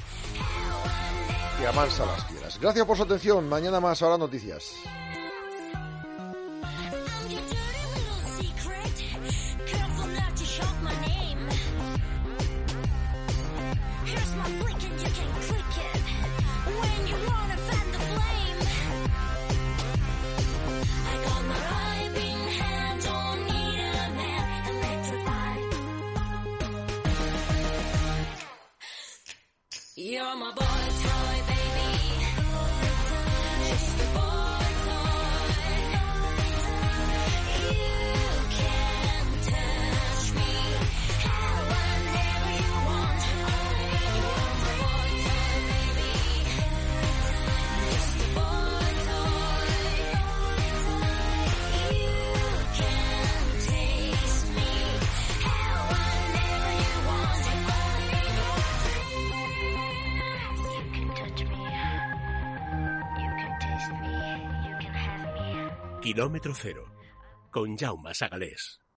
Y amansa las fieras. Gracias por su atención. Mañana más, ahora noticias. You're my boy toy, baby. Just a boy toy. You can touch me whenever you want. You're my boy toy, baby. Just a boy toy. You can taste me whenever you want. Kilómetro cero, con Jaume Sagalés.